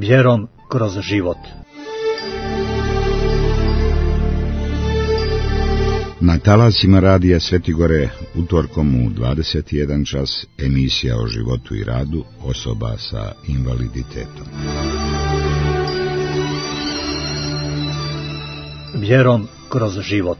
Vjerom kroz život. Na talasima radija Svetigore utorkom u 21 čas emisija o životu i radu osoba sa invaliditetom. Vjerom kroz život.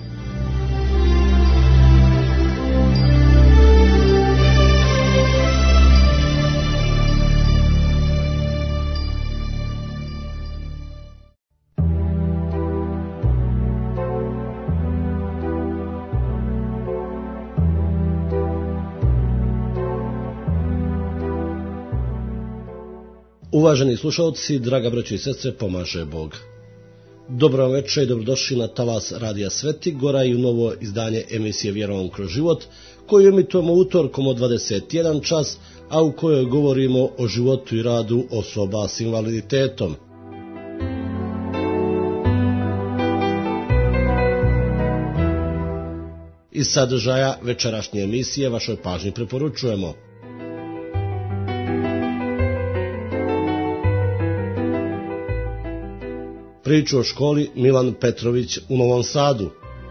Uvaženi slušalci, draga braćo i sestre, pomaže Bog. Dobro vam večer i dobrodošli na talas radija Svetigora i u novo izdanje emisije Vjerom kroz život, koju emitujemo utorkom od 21 čas, a u kojoj govorimo o životu i radu osoba s invaliditetom. Iz sadržaja večerašnje emisije vašoj pažnji preporučujemo: priču o školi Milan Petrović u Novom Sadu,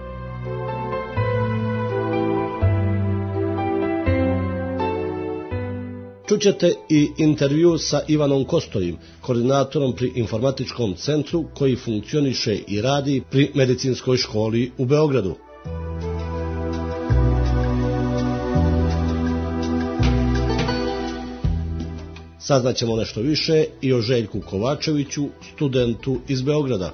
čućete i intervju sa Ivanom Kostovim, koordinatorom pri informatičkom centru koji funkcioniše i radi pri medicinskoj školi u Beogradu. Saznaćemo nešto više i o Željku Kovačeviću, studentu iz Beograda.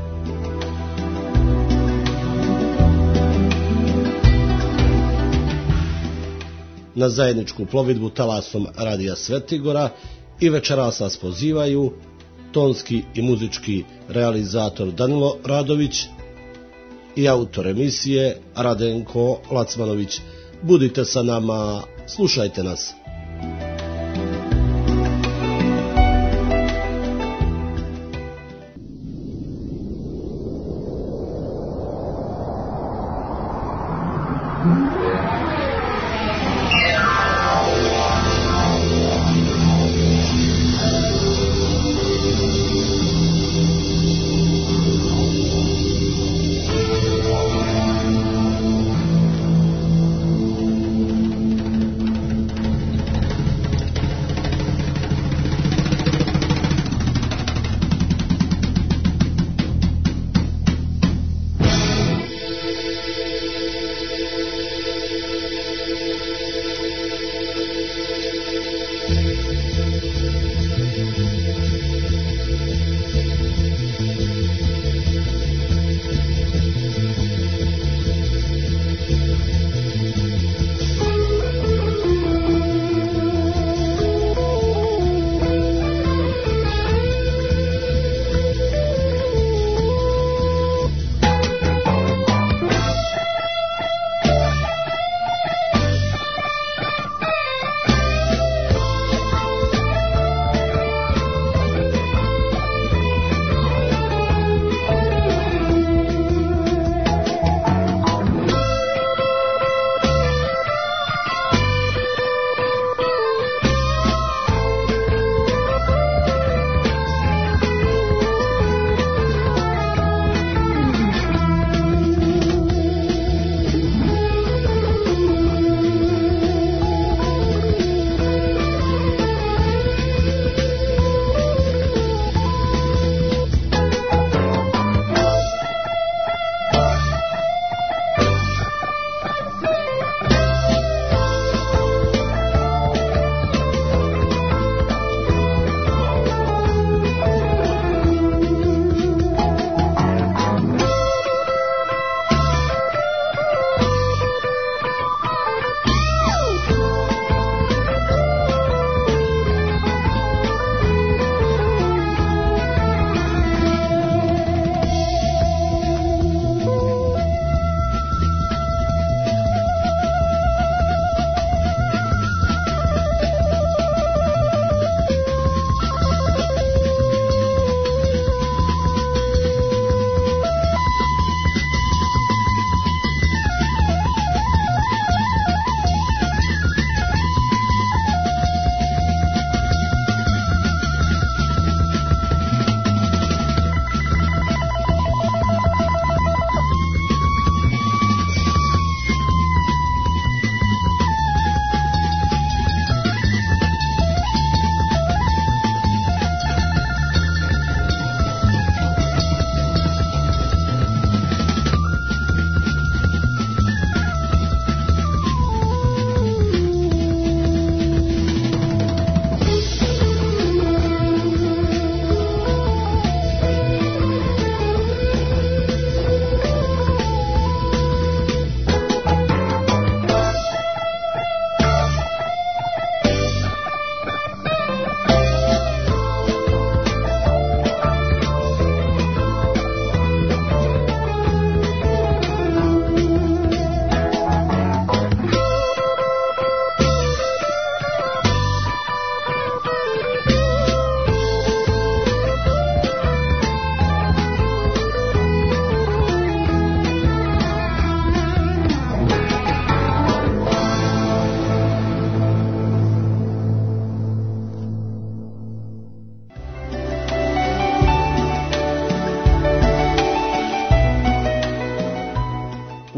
Na zajedničku plovidbu talasom radija Svetigora i večeras nas pozivaju tonski i muzički realizator Danilo Radović i autor emisije Radenko Lacmanović. Budite sa nama, slušajte nas.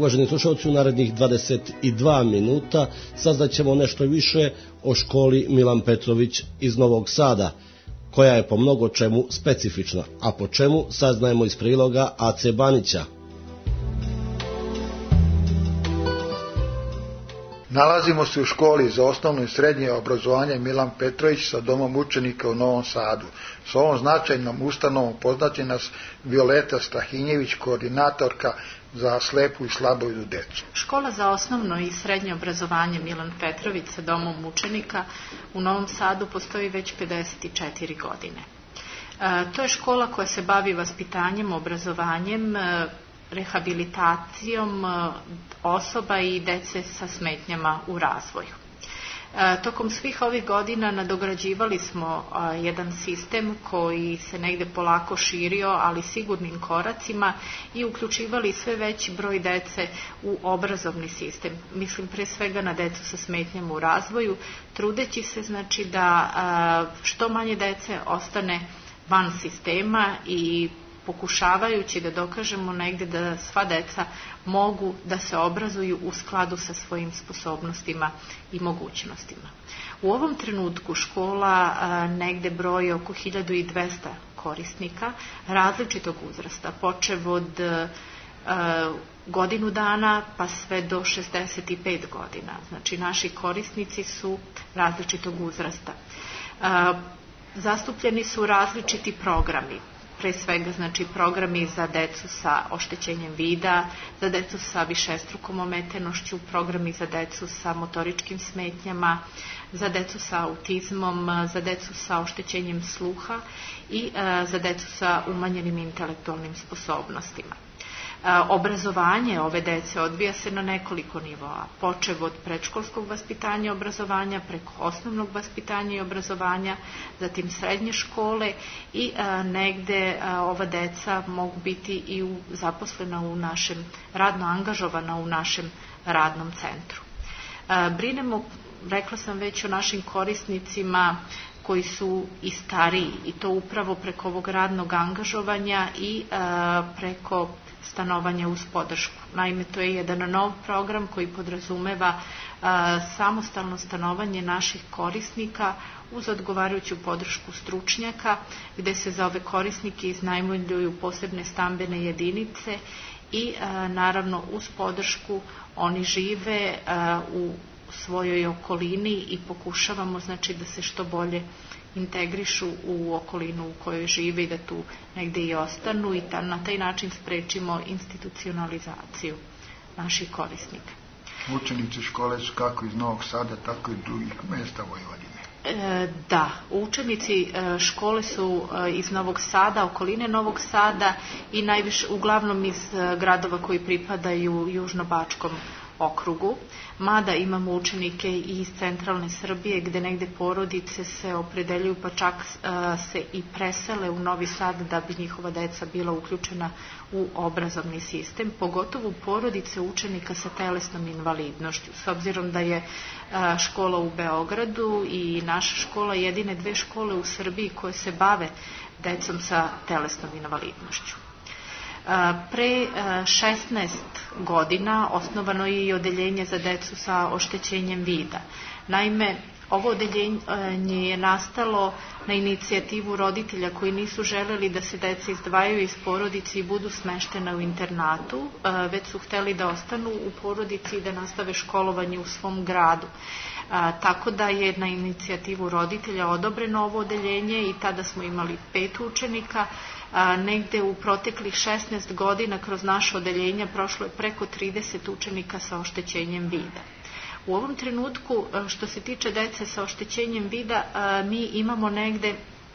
Uvaženi slušalci, u narednih 22 minuta saznaćemo nešto više o školi Milan Petrović iz Novog Sada, koja je po mnogo čemu specifična, a po čemu saznajemo iz priloga AC Banića. Nalazimo se u školi za osnovno i srednje obrazovanje Milan Petrović sa domom učenika u Novom Sadu. S ovom značajnom ustanovom poznaće nas Violeta Strahinjević, koordinatorka za slepu i slabovidu decu. Škola za osnovno i srednje obrazovanje Milan Petrović sa domom učenika u Novom Sadu postoji već 54 godine. To je škola koja se bavi vaspitanjem, obrazovanjem, rehabilitacijom osoba i dece sa smetnjama u razvoju. Tokom svih ovih godina nadograđivali smo jedan sistem koji se negde polako širio, ali sigurnim koracima, i uključivali sve veći broj dece u obrazovni sistem. Mislim pre svega na decu sa smetnjama u razvoju, trudeći se znači da što manje dece ostane van sistema i pokušavajući da dokažemo negde da sva deca mogu da se obrazuju u skladu sa svojim sposobnostima i mogućnostima. U ovom trenutku škola negde broji oko 1200 korisnika različitog uzrasta, počev od godinu dana pa sve do 65 godina. Znači naši korisnici su različitog uzrasta. Zastupljeni su različiti programi. Pre svega znači programi za decu sa oštećenjem vida, za decu sa višestrukom ometenošću, programi za decu sa motoričkim smetnjama, za decu sa autizmom, za decu sa oštećenjem sluha i za decu sa umanjenim intelektualnim sposobnostima. Obrazovanje ove dece odvija se na nekoliko nivoa, počev od predškolskog vaspitanja i obrazovanja, preko osnovnog vaspitanja i obrazovanja, zatim srednje škole i negde ova deca mogu biti i zaposlena u našem, radno angažovana u našem radnom centru. Brinemo, rekla sam već, o našim korisnicima koji su i stariji, i to upravo preko ovog radnog angažovanja i preko stanovanja uz podršku. Naime, to je jedan nov program koji podrazumeva samostalno stanovanje naših korisnika uz odgovarajuću podršku stručnjaka, gde se za ove korisnike iznajmljuju posebne stambene jedinice i naravno uz podršku oni žive u svojoj okolini i pokušavamo znači da se što bolje integrišu u okolinu u kojoj žive i da tu negde i ostanu i na taj način sprečimo institucionalizaciju naših korisnika. Učenici škole su kako iz Novog Sada, tako i drugih mesta Vojvodine. Da, učenici škole su iz Novog Sada, okoline Novog Sada i najviše uglavnom iz gradova koji pripadaju Južnobačkom okrugu, mada imamo učenike i iz centralne Srbije gde negde porodice se opredeljuju pa čak se i presele u Novi Sad da bi njihova deca bila uključena u obrazovni sistem, pogotovo porodice učenika sa telesnom invalidnošću, s obzirom da je škola u Beogradu i naša škola jedine dve škole u Srbiji koje se bave decom sa telesnom invalidnošću. Pre 16 godina osnovano je i odeljenje za decu sa oštećenjem vida. Naime, ovo odeljenje je nastalo na inicijativu roditelja koji nisu želeli da se deca izdvajaju iz porodice i budu smeštena u internatu, već su hteli da ostanu u porodici i da nastave školovanje u svom gradu. Tako da je na inicijativu roditelja odobreno ovo odeljenje i tada smo imali 5 učenika. Negde u proteklih 16 godina kroz naše odeljenje prošlo je preko 30 učenika sa oštećenjem vida. U ovom trenutku, što se tiče dece sa oštećenjem vida, mi imamo negde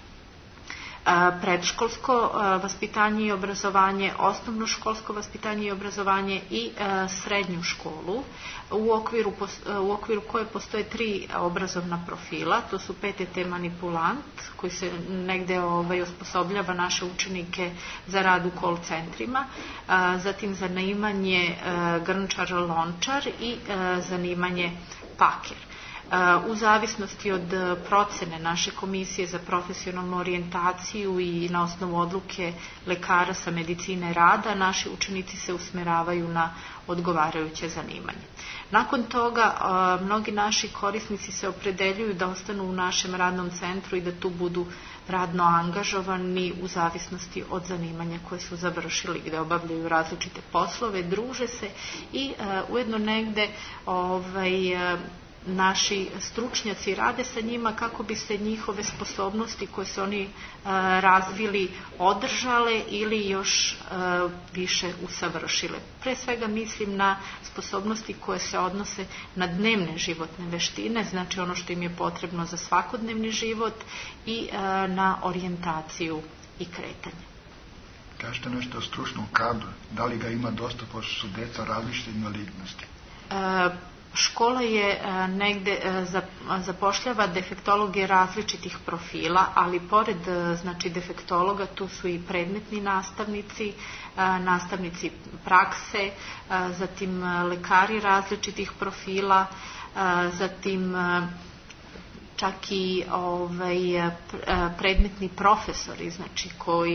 predškolsko vaspitanje i obrazovanje, osnovno školsko vaspitanje i obrazovanje i srednju školu, u okviru koje postoje 3 obrazovna profila. To su PTT manipulant, koji se negde osposobljava naše učenike za rad u call centrima, zatim zanimanje grnčar-lončar i zanimanje paker. U zavisnosti od procene naše komisije za profesionalnu orijentaciju i na osnovu odluke lekara sa medicine rada, naši učenici se usmeravaju na odgovarajuće zanimanje. Nakon toga, mnogi naši korisnici se opredeljuju da ostanu u našem radnom centru i da tu budu radno angažovani u zavisnosti od zanimanja koje su završili, gde obavljaju različite poslove, druže se i ujedno negde naši stručnjaci rade sa njima kako bi se njihove sposobnosti koje su oni razvili održale ili još više usavršile. Pre svega mislim na sposobnosti koje se odnose na dnevne životne veštine, znači ono što im je potrebno za svakodnevni život i na orijentaciju i kretanje. Kažete nešto o stručnom kadru, da li ga ima dosta, pošto su deca različite invalidnosti? Škola je negde zapošljava defektologe različitih profila, ali pored defektologa tu su i predmetni nastavnici, nastavnici prakse, zatim lekari različitih profila, zatim čak i predmetni profesori, znači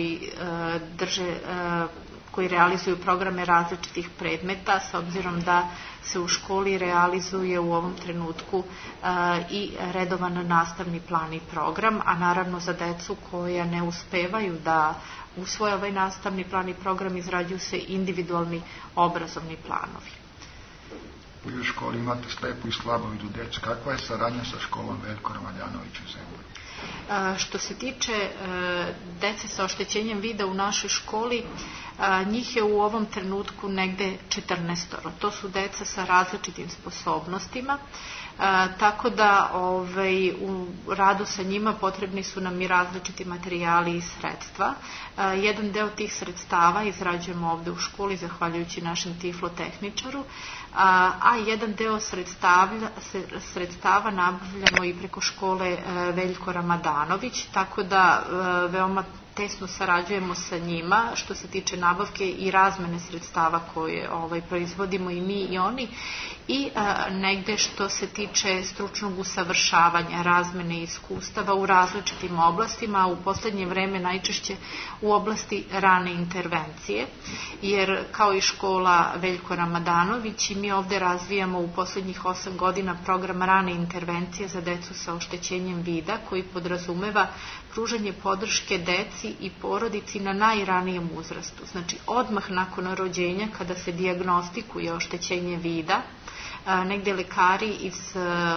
koji realizuju programe različitih predmeta, s obzirom da se u školi realizuje u ovom trenutku i redovan nastavni plan i program, a naravno za decu koja ne uspevaju da usvoje ovaj nastavni plan i program izrađuju se individualni obrazovni planovi. U školi imate slepu i slabovidu decu. Kakva je saradnja sa školom Veljko Ramadanović u Zemlji? Što se tiče dece sa oštećenjem vida u našoj školi, njih je u ovom trenutku negde 14. To su deca sa različitim sposobnostima, tako da u radu sa njima potrebni su nam i različiti materijali i sredstva. Jedan deo tih sredstava izrađujemo ovde u školi zahvaljujući našem tiflotehničaru, a jedan deo sredstava nabavljamo i preko škole Veljko Ramadanović, tako da veoma tesno sarađujemo sa njima što se tiče nabavke i razmene sredstava koje proizvodimo i mi i oni, i negde što se tiče stručnog usavršavanja, razmene iskustava u različitim oblastima, u poslednje vreme najčešće u oblasti rane intervencije, jer kao i škola Veljko Ramadanović i mi ovde razvijamo u poslednjih 8 godina program rane intervencije za decu sa oštećenjem vida koji podrazumeva pružanje podrške deci i porodici na najranijem uzrastu. Znači odmah nakon rođenja kada se dijagnostikuje oštećenje vida, negde lekari iz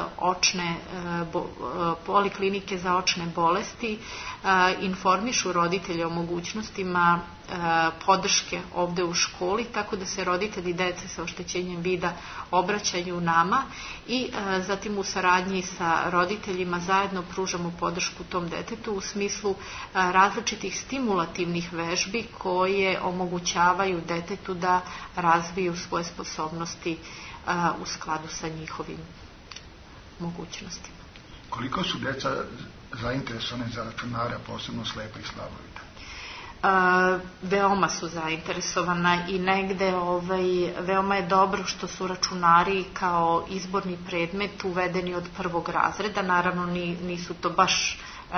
poliklinike za očne bolesti informišu roditelje o mogućnostima podrške ovde u školi, tako da se roditelji dece sa oštećenjem vida obraćaju nama i zatim u saradnji sa roditeljima zajedno pružamo podršku tom detetu u smislu različitih stimulativnih vežbi koje omogućavaju detetu da razviju svoje sposobnosti u skladu sa njihovim mogućnostima. Koliko su deca zainteresovane za računare, posebno slepa i slabovida? Veoma su zainteresovana i negde veoma je dobro što su računari kao izborni predmet uvedeni od 1. razreda. Naravno nisu to baš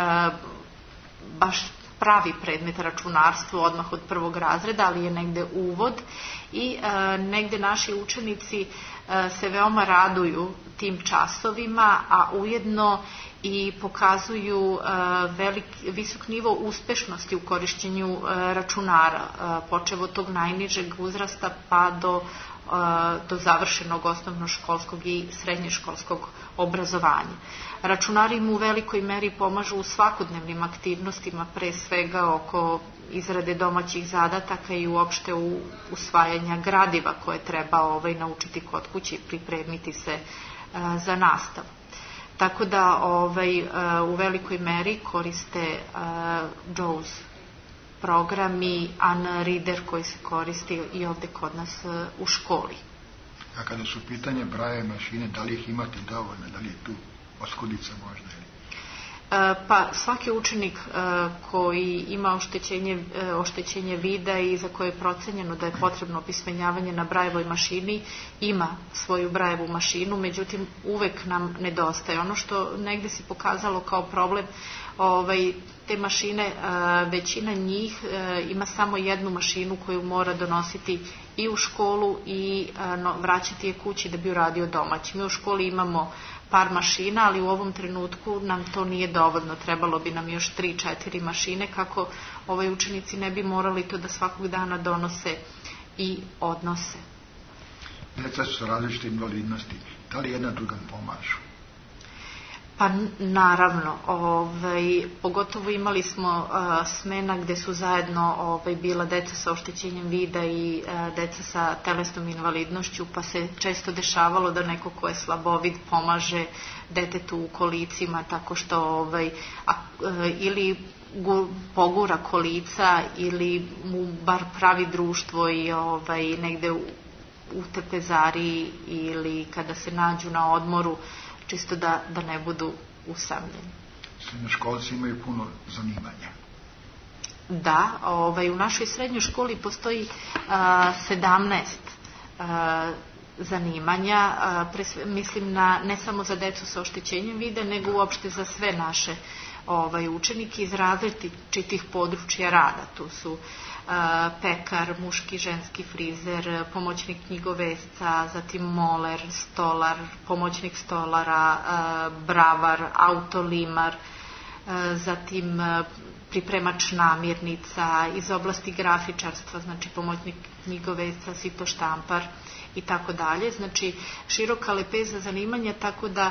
pravi predmet računarstvo odmah od 1. razreda, ali je negde uvod i negde naši učenici se veoma raduju tim časovima, a ujedno i pokazuju visok nivo uspešnosti u korišćenju računara, počev od tog najnižeg uzrasta pa do završenog osnovnoškolskog i srednješkolskog obrazovanja. Računari im u velikoj meri pomažu u svakodnevnim aktivnostima, pre svega oko izrade domaćih zadataka i uopšte u usvajanja gradiva koje treba naučiti kod kuće i pripremiti se za nastavu. Tako da u velikoj meri koriste JAWS program i Unreader koji se koristi i ovde kod nas u školi. A kada su pitanje braille mašine, da li ih imate dovoljno, da li je tu oskudica možda? Pa svaki učenik koji ima oštećenje vida i za koje je procenjeno da je potrebno opismenjavanje na Braillovoj mašini ima svoju Braillevu mašinu, međutim uvek nam nedostaje. Ono što negde se pokazalo kao problem, te mašine, većina njih ima samo jednu mašinu koju mora donositi i u školu i vraćati je kući da bi uradio domaći. Mi u školi imamo par mašina, ali u ovom trenutku nam to nije dovoljno. Trebalo bi nam još 3-4 mašine kako učenici ne bi morali to da svakog dana donose i odnose. Deca su sa različite invalidnosti. Da li jedna drugom pomažu? Pa naravno, pogotovo imali smo smena gde su zajedno bila deca sa oštećenjem vida i deca sa telesnom invalidnošću, pa se često dešavalo da neko ko je slabovid pomaže detetu u kolicima tako što ili pogura kolica ili mu bar pravi društvo i negde u trpezariji ili kada se nađu na odmoru, čisto da ne budu usamljeni. Srednjoškolci imaju puno zanimanja. Da, u našoj srednjoj školi postoji 17 zanimanja, mislim ne samo za decu sa oštećenjem vida, nego uopšte za sve naše učenike iz različitih područja rada. Tu su pekar, muški, ženski frizer, pomoćnik knjigovesca, zatim moler, stolar, pomoćnik stolara, bravar, autolimar, zatim pripremač namirnica, iz oblasti grafičarstva, znači pomoćnik knjigovesca, sitoštampar i tako dalje. Znači široka lepeza zanimanja, tako da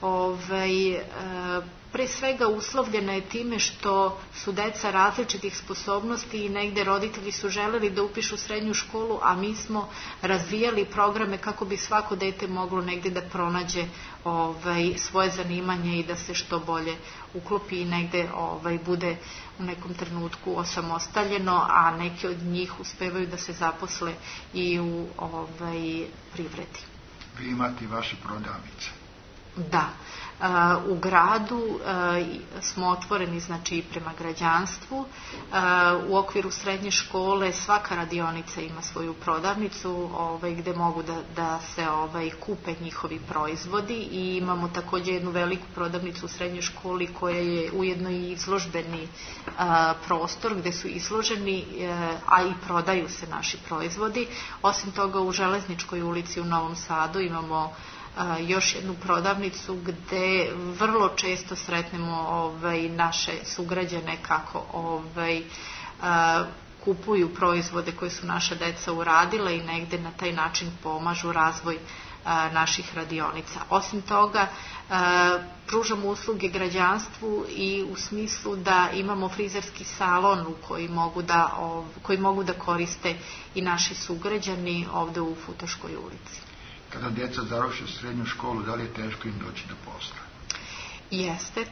pre svega uslovljena je time što su deca različitih sposobnosti i negde roditelji su želeli da upišu srednju školu, a mi smo razvijali programe kako bi svako dete moglo negde da pronađe svoje zanimanje i da se što bolje uklopi i negde bude u nekom trenutku osamostaljeno, a neki od njih uspevaju da se zaposle i u privredi. Vi imate vaše prodavnice? Da. U gradu smo otvoreni znači prema građanstvu. U okviru srednje škole svaka radionica ima svoju prodavnicu gde mogu da se kupe njihovi proizvodi i imamo također jednu veliku prodavnicu u srednjoj školi koja je ujedno i izložbeni prostor gde su izloženi, a i prodaju se naši proizvodi. Osim toga u Železničkoj ulici u Novom Sadu imamo još jednu prodavnicu gde vrlo često sretnemo naše sugrađane kako kupuju proizvode koje su naša deca uradila i negde na taj način pomažu razvoj naših radionica. Osim toga, pružamo usluge građanstvu i u smislu da imamo frizerski salon u koji mogu da koriste i naši sugrađani ovde u Futoškoj ulici. Kada djeca završe srednju školu, da li je teško im doći do posla? Jeste,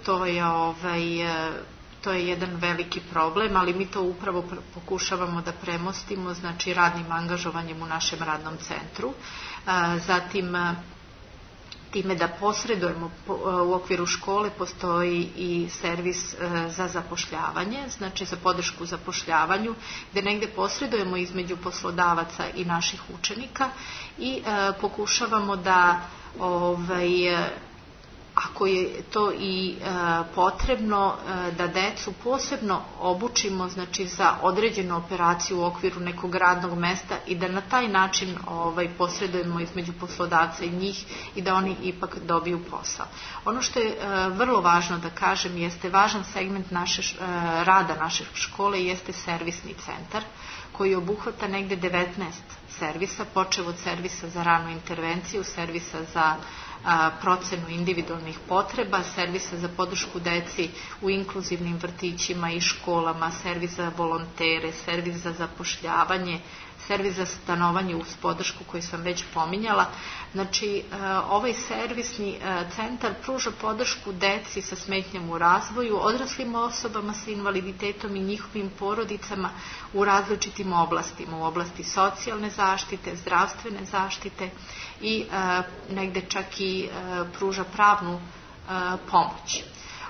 to je jedan veliki problem, ali mi to upravo pokušavamo da premostimo, znači radnim angažovanjem u našem radnom centru. Zatim, time da posredujemo u okviru škole postoji i servis za zapošljavanje, znači za podršku zapošljavanju, gde negde posredujemo između poslodavaca i naših učenika i pokušavamo da ako je to i potrebno, da decu posebno obučimo znači za određenu operaciju u okviru nekog radnog mesta i da na taj način posredujemo između poslodavca i njih i da oni ipak dobiju posao. Ono što je vrlo važno da kažem jeste važan segment rada naše škole jeste servisni centar koji obuhvata negde 19 servisa, počev od servisa za ranu intervenciju, servisa za procenu individualnih potreba, servisa za podršku deci u inkluzivnim vrtićima i školama, servis za volontere, servis za zapošljavanje, servis za stanovanje uz podršku koju sam već pominjala. Znači, ovaj servisni centar pruža podršku deci sa smetnjom u razvoju, odraslim osobama sa invaliditetom i njihovim porodicama u različitim oblastima, u oblasti socijalne zaštite, zdravstvene zaštite i negde čak i pruža pravnu pomoć.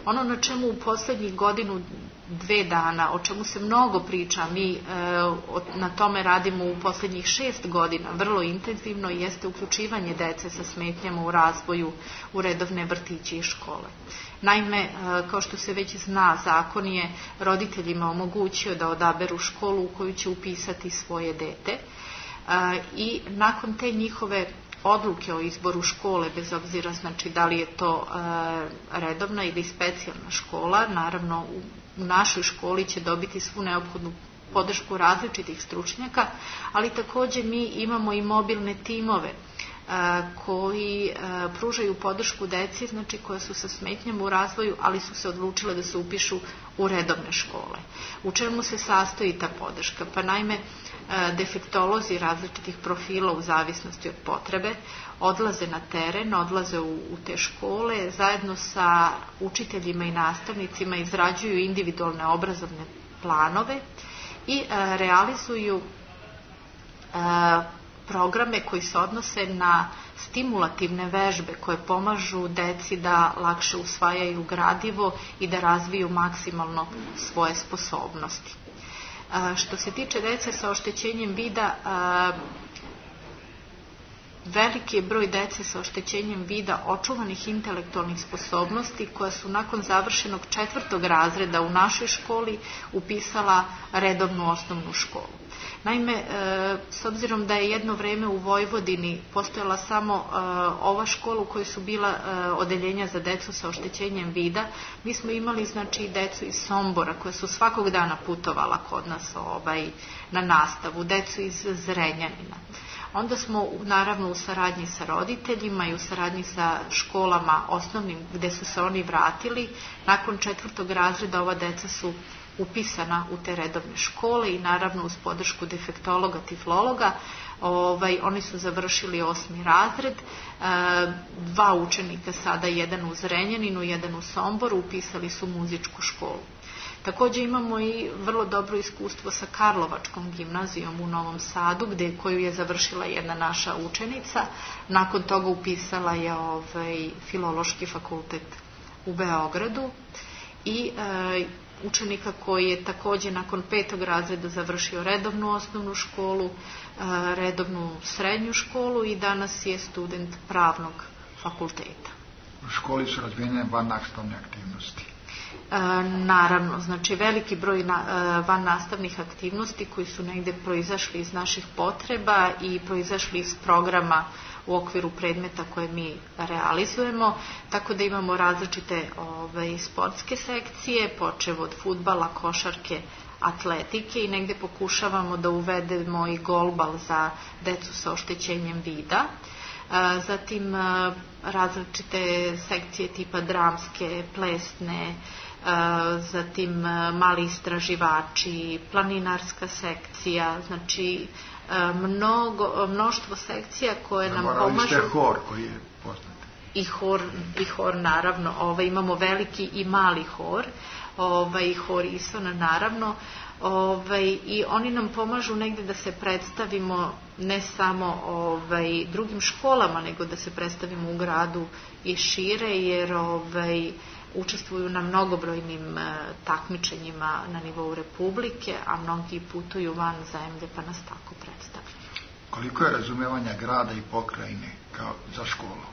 Ono na čemu u poslednjih godinu, 2 dana, o čemu se mnogo priča, mi na tome radimo u poslednjih 6 godina, vrlo intenzivno, jeste uključivanje dece sa smetnjama u razvoju u redovne vrtiće i škole. Naime, kao što se već zna, zakon je roditeljima omogućio da odaberu školu u koju će upisati svoje dete i nakon te njihove odluke o izboru škole, bez obzira znači da li je to redovna ili specijalna škola, naravno u našoj školi će dobiti svu neophodnu podršku različitih stručnjaka, ali takođe mi imamo i mobilne timove koji pružaju podršku deci, znači koja su sa smetnjama u razvoju, ali su se odlučile da se upišu u redovne škole. U čemu se sastoji ta podrška? Pa naime, defektolozi različitih profila u zavisnosti od potrebe odlaze na teren, odlaze u te škole, zajedno sa učiteljima i nastavnicima izrađuju individualne obrazovne planove i realizuju programe koji se odnose na stimulativne vežbe koje pomažu deci da lakše usvajaju gradivo i da razviju maksimalno svoje sposobnosti. Što se tiče dece sa oštećenjem vida, veliki je broj dece sa oštećenjem vida očuvanih intelektualnih sposobnosti koja su nakon završenog 4. razreda u našoj školi upisala redovnu osnovnu školu. Naime, s obzirom da je jedno vreme u Vojvodini postojala samo ova škola u kojoj su bila odeljenja za decu sa oštećenjem vida, mi smo imali znači decu iz Sombora koja su svakog dana putovala kod nas na nastavu, decu iz Zrenjanina. Onda smo naravno u saradnji sa roditeljima i u saradnji sa školama osnovnim gde su se oni vratili, nakon 4. razreda ova deca su upisana u te redovne škole i naravno uz podršku defektologa, tiflologa, oni su završili 8. razred, 2 učenika sada, jedan u Zrenjaninu, jedan u Somboru, upisali su muzičku školu. Takođe imamo i vrlo dobro iskustvo sa Karlovačkom gimnazijom u Novom Sadu, koju je završila jedna naša učenica. Nakon toga upisala je Filološki fakultet u Beogradu i učenika koji je takođe nakon 5. razreda završio redovnu osnovnu školu, redovnu srednju školu i danas je student pravnog fakulteta. U školi su razvijene vannastavne aktivnosti. Naravno, znači veliki broj vannastavnih aktivnosti koji su negde proizašli iz naših potreba i proizašli iz programa u okviru predmeta koje mi realizujemo, tako da imamo različite sportske sekcije, počev od fudbala, košarke, atletike i negde pokušavamo da uvedemo i golbal za decu sa oštećenjem vida. Zatim različite sekcije tipa dramske, plesne, zatim mali istraživači, planinarska sekcija, znači mnoštvo sekcija koje nam pomažu. Zaboravili ste hor koji je poznat. I hor naravno, imamo veliki i mali hor, hor Isona naravno, i oni nam pomažu negde da se predstavimo ne samo drugim školama, nego da se predstavimo u gradu i šire, jer učestvuju na mnogobrojnim takmičenjima na nivou Republike, a mnogi putuju van zemlje pa nas tako predstavljaju. Koliko je razumevanja grada i pokrajine za školu?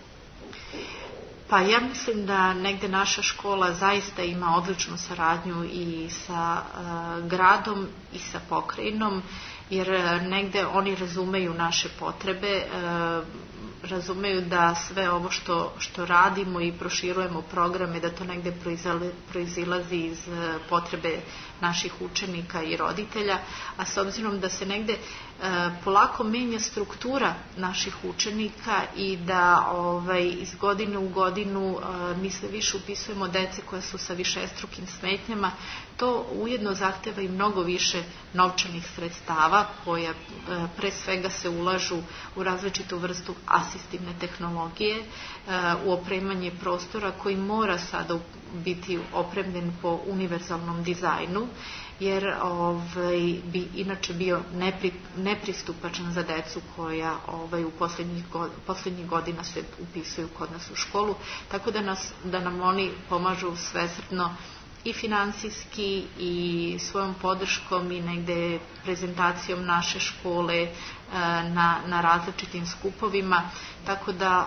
Pa ja mislim da negde naša škola zaista ima odličnu saradnju i sa gradom i sa pokrajinom, jer negde oni razumeju naše potrebe, razumeju da sve ovo što radimo i proširujemo programe, da to negde proizilazi iz potrebe naših učenika i roditelja, a s obzirom da se negde polako menja struktura naših učenika i da iz godine u godinu mi sve više upisujemo dece koja su sa višestrukim smetnjama, to ujedno zahteva i mnogo više novčanih sredstava koja pre svega se ulažu u različitu vrstu asistencije asistivne tehnologije, u opremanje prostora koji mora sada biti opremljen po univerzalnom dizajnu, jer bi inače bio nepristupačan za decu koja u posljednjih godina se upisuju kod nas u školu, tako da nam oni pomažu svesrdno i finansijski i svojom podrškom i negde prezentacijom naše škole na različitim skupovima, tako da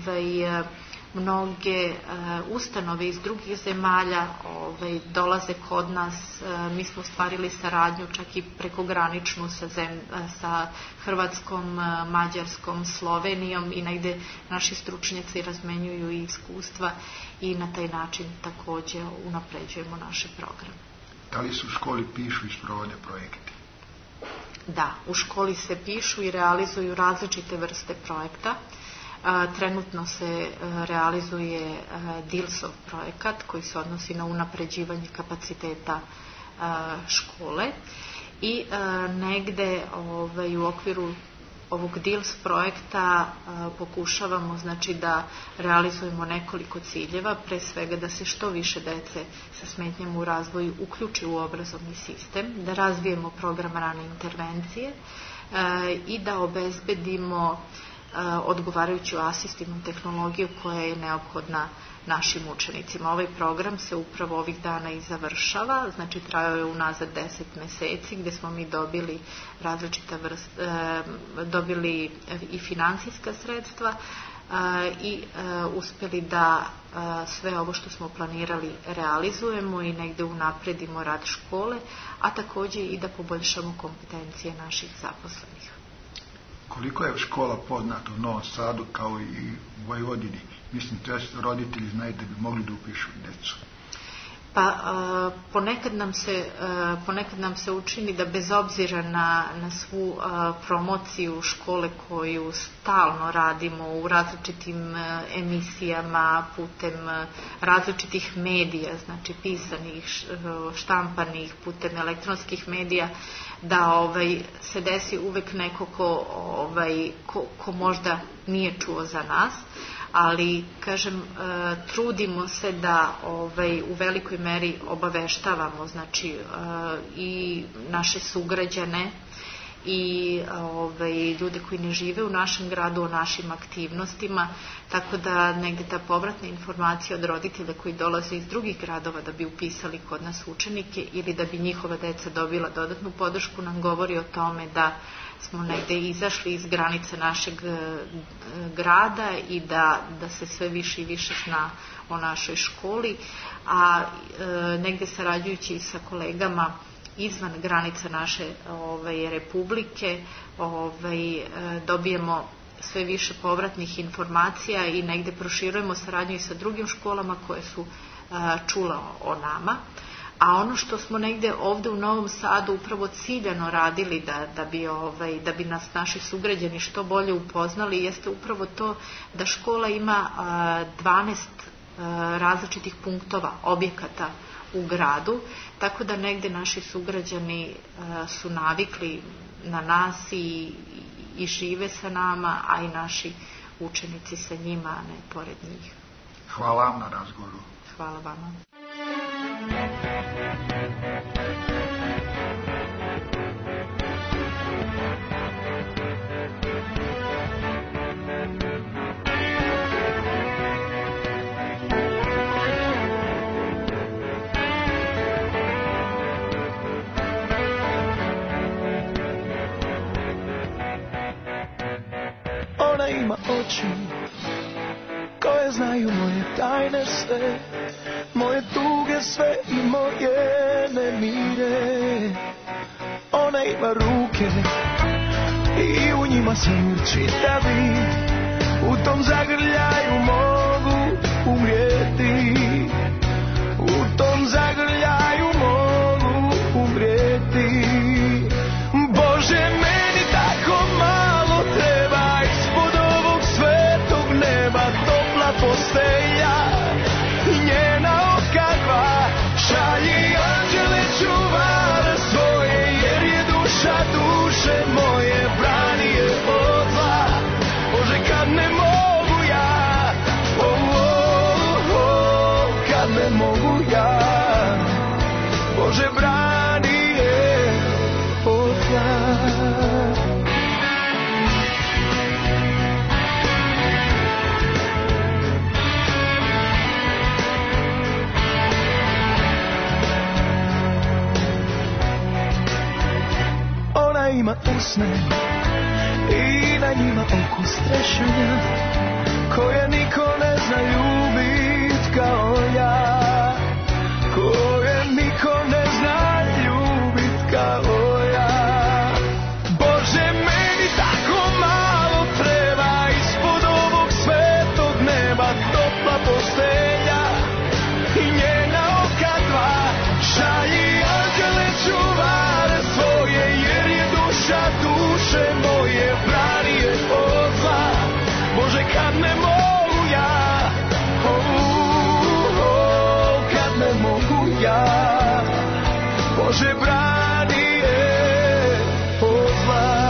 mnoge ustanove iz drugih zemalja dolaze kod nas. Mi smo ostvarili saradnju čak i prekograničnu sa Hrvatskom, Mađarskom, Slovenijom i negde naši stručnjaci razmenjuju i iskustva i na taj način takođe unapređujemo naše programe. Da li se u školi pišu i sprovode projekti? Da, u školi se pišu i realizuju različite vrste projekta. Trenutno se realizuje DILS-ov projekat koji se odnosi na unapređivanje kapaciteta škole i negde u okviru ovog DILS projekta pokušavamo da realizujemo nekoliko ciljeva, pre svega da se što više dece sa smetnjama u razvoju uključi u obrazovni sistem, da razvijemo program rane intervencije i da obezbedimo odgovarajuću asistivnu tehnologiju koja je neophodna našim učenicima. Ovaj program se upravo ovih dana i završava, znači trajao je unazad 10 meseci gde smo mi dobili dobili i finansijska sredstva i uspeli da sve ovo što smo planirali realizujemo i negde unapredimo rad škole, a takođe i da poboljšamo kompetencije naših zaposlenih. Koliko je škola poznata u Novom Sadu kao i u Vojvodini? Mislim, roditelji znaju da bi mogli da upišu decu. Pa ponekad nam se učini da bez obzira na svu promociju škole koju stalno radimo u različitim emisijama, putem različitih medija, znači pisanih, štampanih, putem elektronskih medija, da se desi uvek neko ko možda nije čuo za nas, ali, kažem, trudimo se da u velikoj meri obaveštavamo, znači, i naše sugrađane i ljude koji ne žive u našem gradu o našim aktivnostima, tako da negde ta povratna informacija od roditelja koji dolaze iz drugih gradova da bi upisali kod nas učenike ili da bi njihova deca dobila dodatnu podršku nam govori o tome da smo negde izašli iz granica našeg grada i da se sve više i više zna o našoj školi, a negde sarađujući i sa kolegama izvan granica naše republike dobijemo sve više povratnih informacija i negde proširujemo saradnju i sa drugim školama koje su čule o nama. A ono što smo negde ovde u Novom Sadu upravo ciljano radili da bi nas naši sugrađani što bolje upoznali jeste upravo to da škola ima 12 različitih punktova, objekata u gradu, tako da negde naši sugrađani su navikli na nas i žive sa nama, a i naši učenici sa njima, a ne pored njih. Hvala vam na razgovoru. Hvala vama. Ona ima oči koje znaju moje tajne sve, moje tuge sve i moje nemire. Ona ima ruke i u njima se urči da bi u tom zagrljaju mogu umrijeti. U tom zagrljaju mogu umrijeti. Bože, meni tako malo treba ispod ovog svetog neba, topla postelja i njena oka dva. Šalji anđele čuvare svoje, jer je duša duše moje, brani je od zla. Bože, kad ne Bože brani je od zla. Ona ima usne i na njima okus trešanja koje niko ne zna ljubit kao ja, koje niko ne zna ljubit kao ja. Bože, meni tako malo treba ispod ovog svetog neba, topla postelja i njena oka dva. Šalji anđele čuvare svoje, jer je duša duše moje, brani je od zla. Bože, kad ne mogu ja, kad ne mogu ja, Bože, brani je od zla.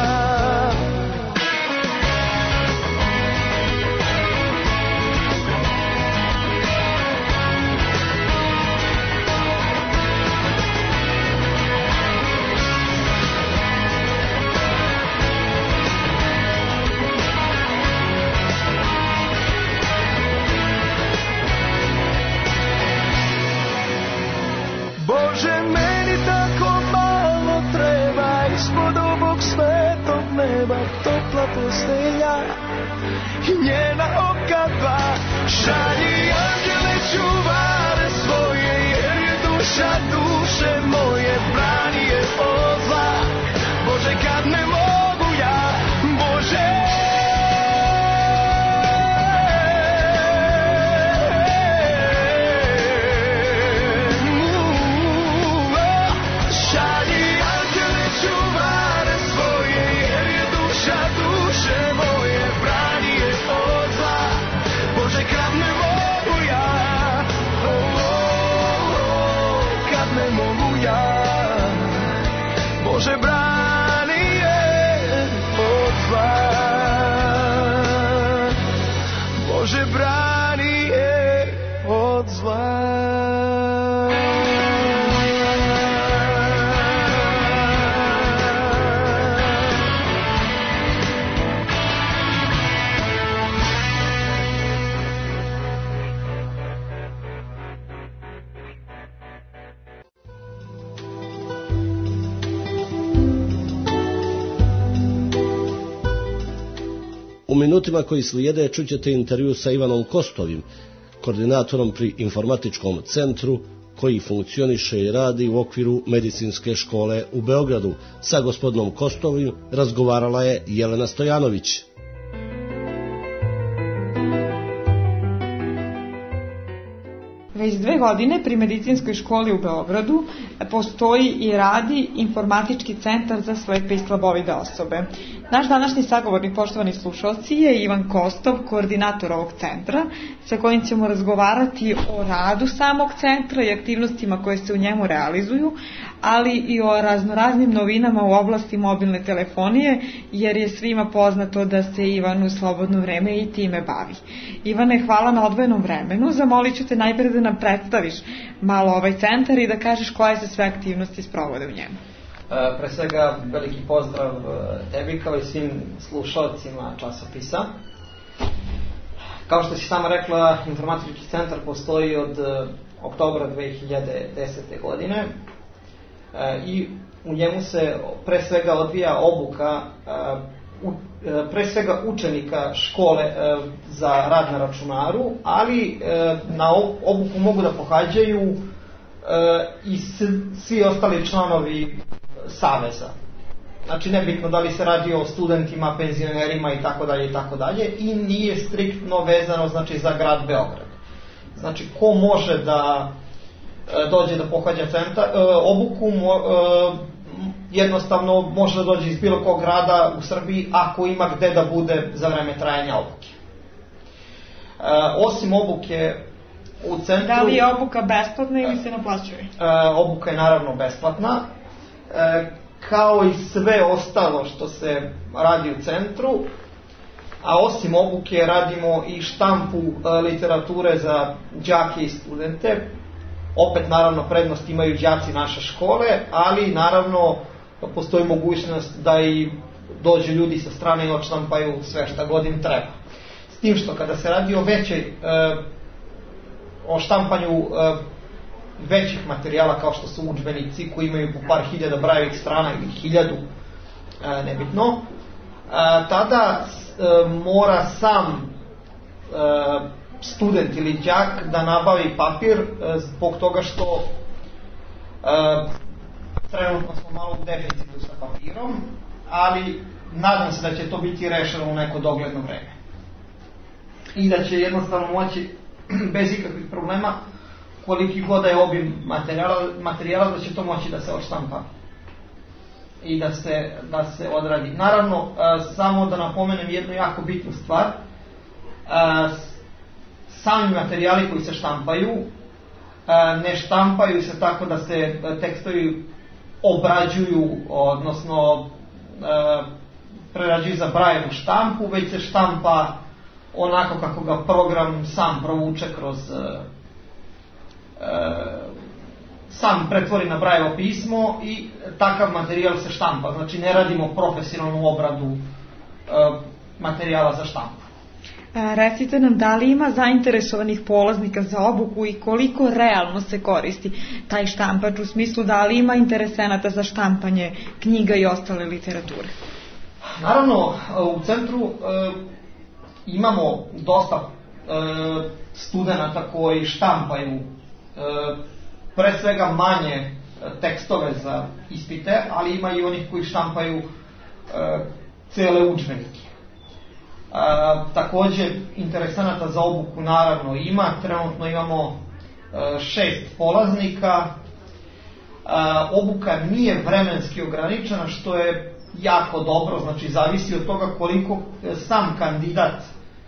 Bože, meni tako malo treba ispod ovog svetog neba, topla postelja i njena oka dva. Šalji anđele čuvare svoje, jer je duša duše moje, brani je od zla. Bože, kad ne mogu ja, Bože, Bože, brani je od zla. Bože, brani je od zla. U minutima koji slijede čućete intervju sa Ivanom Kostovim, koordinatorom pri informatičkom centru koji funkcioniše i radi u okviru medicinske škole u Beogradu. Sa gospodinom Kostovim razgovarala je Jelena Stojanović. Već 2 godine pri medicinskoj školi u Beogradu postoji i radi informatički centar za slepe i slabovide osobe. Naš današnji sagovornik, poštovani slušalci, je Ivan Kostov, koordinator ovog centra, sa kojim ćemo razgovarati o radu samog centra i aktivnostima koje se u njemu realizuju, ali i o raznoraznim novinama u oblasti mobilne telefonije, jer je svima poznato da se Ivan u slobodno vreme i time bavi. Ivane, hvala na odvojenom vremenu. Zamolit ću te najpre da nam predstaviš malo ovaj centar i da kažeš koje se sve aktivnosti sprovode u njemu. Pre svega veliki pozdrav tebi kao i svim slušalcima časopisa. Kao što si sama rekla, informatički centar postoji od oktobra 2010. godine i u njemu se pre svega odvija obuka pre svega učenika škole za rad na računaru, ali na obuku mogu da pohađaju i svi ostali članovi saveza. Znači, nebitno da li se radi o studentima, penzionerima i tako dalje, i nije striktno vezano, znači, za grad Beograd. Znači, ko može da dođe da pohađa obuku, jednostavno može da dođe iz bilo kog grada u Srbiji ako ima gde da bude za vreme trajanja obuke. Osim obuke u centru... Da li je obuka besplatna ili se naplaćuje? Obuka je naravno besplatna. Kao i sve ostalo što se radi u centru, a osim obuke radimo i štampu literature za đake i studente. Opet naravno prednost imaju đaci naše škole, ali naravno postoji mogućnost da i dođu ljudi sa strane i odštampaju sve šta god im treba. S tim što kada se radi o štampanju većih materijala kao što su udžbenici koji imaju po par hiljada brajevih strana ili 1000, nebitno, tada mora sam student ili đak da nabavi papir zbog toga što trenutno smo malo u deficitu sa papirom, ali nadam se da će to biti rešeno u neko dogledno vreme. I da će jednostavno moći bez ikakvih problema, koliki god je obim materijala, da će to moći da se odštampa i da se odradi. Naravno, samo da napomenem jednu jako bitnu stvar, sami materijali koji se štampaju ne štampaju se tako da se tekstovi obrađuju, odnosno prerađuju za Braillevu štampu, već se štampa onako kako ga program sam provuče kroz sam pretvori na Braillevo pismo i takav materijal se štampa. Znači ne radimo profesionalnu obradu materijala za štampu. Recite nam, da li ima zainteresovanih polaznika za obuku i koliko realno se koristi taj štampač, u smislu da li ima interesenata za štampanje knjiga i ostale literature? Naravno, u centru imamo dosta studenata koji štampaju pre svega manje tekstove za ispite, ali ima i onih koji štampaju cele udžbenike. Takođe, interesenata za obuku naravno ima, trenutno imamo 6 polaznika. Obuka nije vremenski ograničena, što je jako dobro, znači zavisi od toga koliko sam kandidat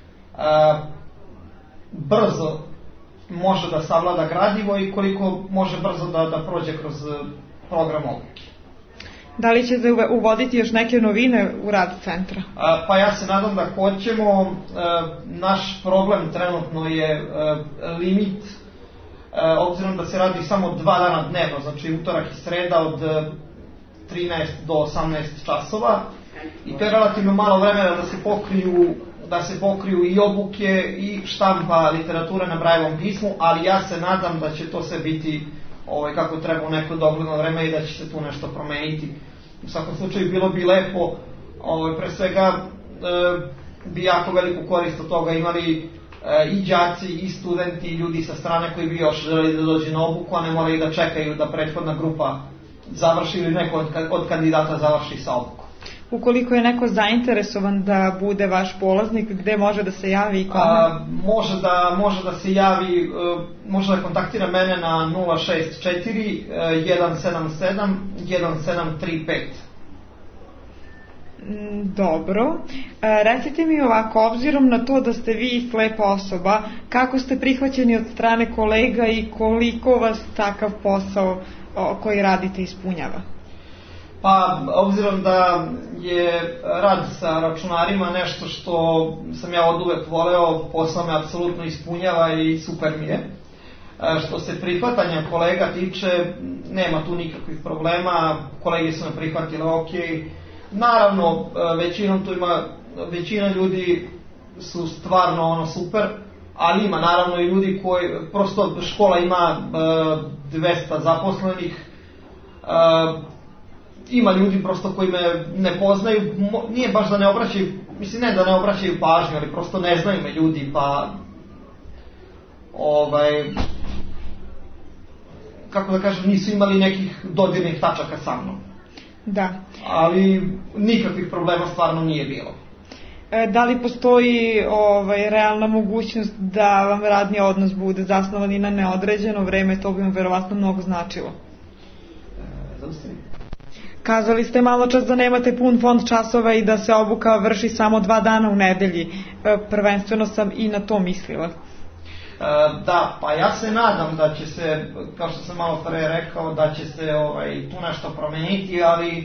brzo može da savlada gradivo i koliko može brzo da prođe kroz program obuke. Da li ćete uvoditi još neke novine u rad centra? Pa ja se nadam da hoćemo. Naš problem trenutno je limit, obzirom da se radi samo 2 dana dnevno, znači utorak i sreda od 13 do 18 časova, i to je relativno malo vremena da se pokriju i obuke i štampa literature na Braillevom pismu, ali ja se nadam da će to sve biti kako treba u neko dogledno vreme i da će se tu nešto promeniti. U svakom slučaju bilo bi lepo, pre svega bi jako veliku korist od toga imali i đaci, i studenti, i ljudi sa strane koji bi još želeli da dođe na obuku, a ne moraju da čekaju da prethodna grupa završi ili neko od kandidata završi sa obukom. Ukoliko je neko zainteresovan da bude vaš polaznik, gde može da se javi i kome? Može da se javi, može da kontaktira mene na 064 177 1735. Dobro. Recite mi ovako, obzirom na to da ste vi slepa osoba, kako ste prihvaćeni od strane kolega i koliko vas takav posao koji radite ispunjava? Pa, obzirom da je rad sa računarima nešto što sam ja od uvek voleo, posao me apsolutno ispunjava i super mi je. Što se prihvatanja kolega tiče, nema tu nikakvih problema, kolege su me prihvatile ok. Naravno, većina ljudi su stvarno super, ali ima naravno i ljudi koji, prosto škola ima 200 zaposlenih, ima ljudi prosto koji me ne poznaju, nije baš da ne obraćaju, mislim ne da ne obraćaju pažnju, ali prosto ne znaju me ljudi, pa kako da kažem, nisu imali nekih dodirnih tačaka sa mnom. Da. Ali nikakvih problema stvarno nije bilo. Da li postoji realna mogućnost da vam radni odnos bude zasnovan i na neodređeno vreme, to bi vam verovatno mnogo značilo? Zaustavim. Kazali ste malo čas da nemate pun fond časova i da se obuka vrši samo 2 dana u nedelji. Prvenstveno sam i na to mislila. Da, pa ja se nadam da će se, kao što sam malo pre rekao, da će se tu nešto promeniti, ali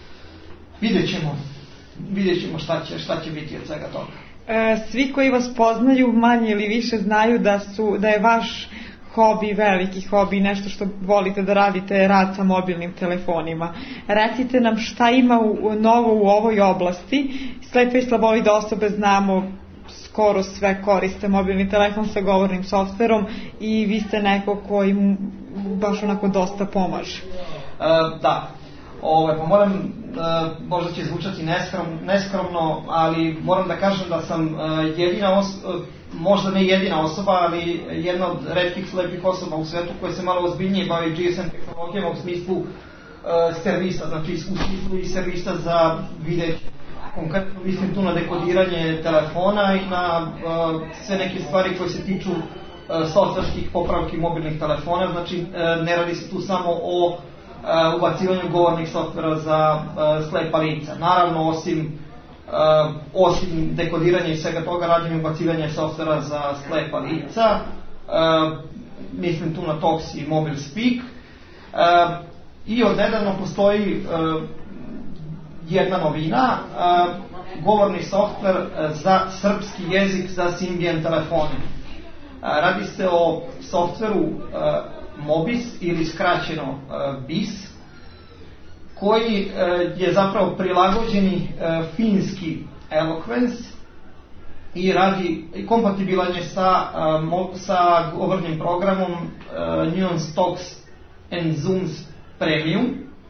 vidjet ćemo šta će biti od svega toga. Svi koji vas poznaju manje ili više znaju da je vaš hobi, veliki hobi, nešto što volite da radite je rad sa mobilnim telefonima. Recite nam šta ima novo u ovoj oblasti. Slepe i slabovide osobe znamo skoro sve koriste mobilni telefon sa govornim softverom i vi ste neko koji baš onako dosta pomaže. Da. Pa moram, možda će zvučati neskromno, ali moram da kažem da sam jedina možda ne jedina osoba, ali jedna od retkih slepih osoba u svetu koja se malo ozbiljnije bavi GSM tehnologijama u smislu servisa, znači u smislu i servisa za videće. Konkretno mislim tu na dekodiranje telefona i na sve neke stvari koje se tiču softverskih popravki mobilnih telefona, znači ne radi se tu samo o ubacivanju govornih softvera za slepa lica. Naravno, osim dekodiranja i svega toga, radim i ubacivanje softvera za slepa lica. Mislim tu na Talks i Mobile Speak. I odnedavno postoji jedna novina, govorni softver za srpski jezik za Symbian telefone. Radi se o softveru Mobis ili skraćeno BIS, koji je zapravo prilagođeni finski Eloquence i kompatibilan je sa govornim programom Nuance Talks and Zooms Premium.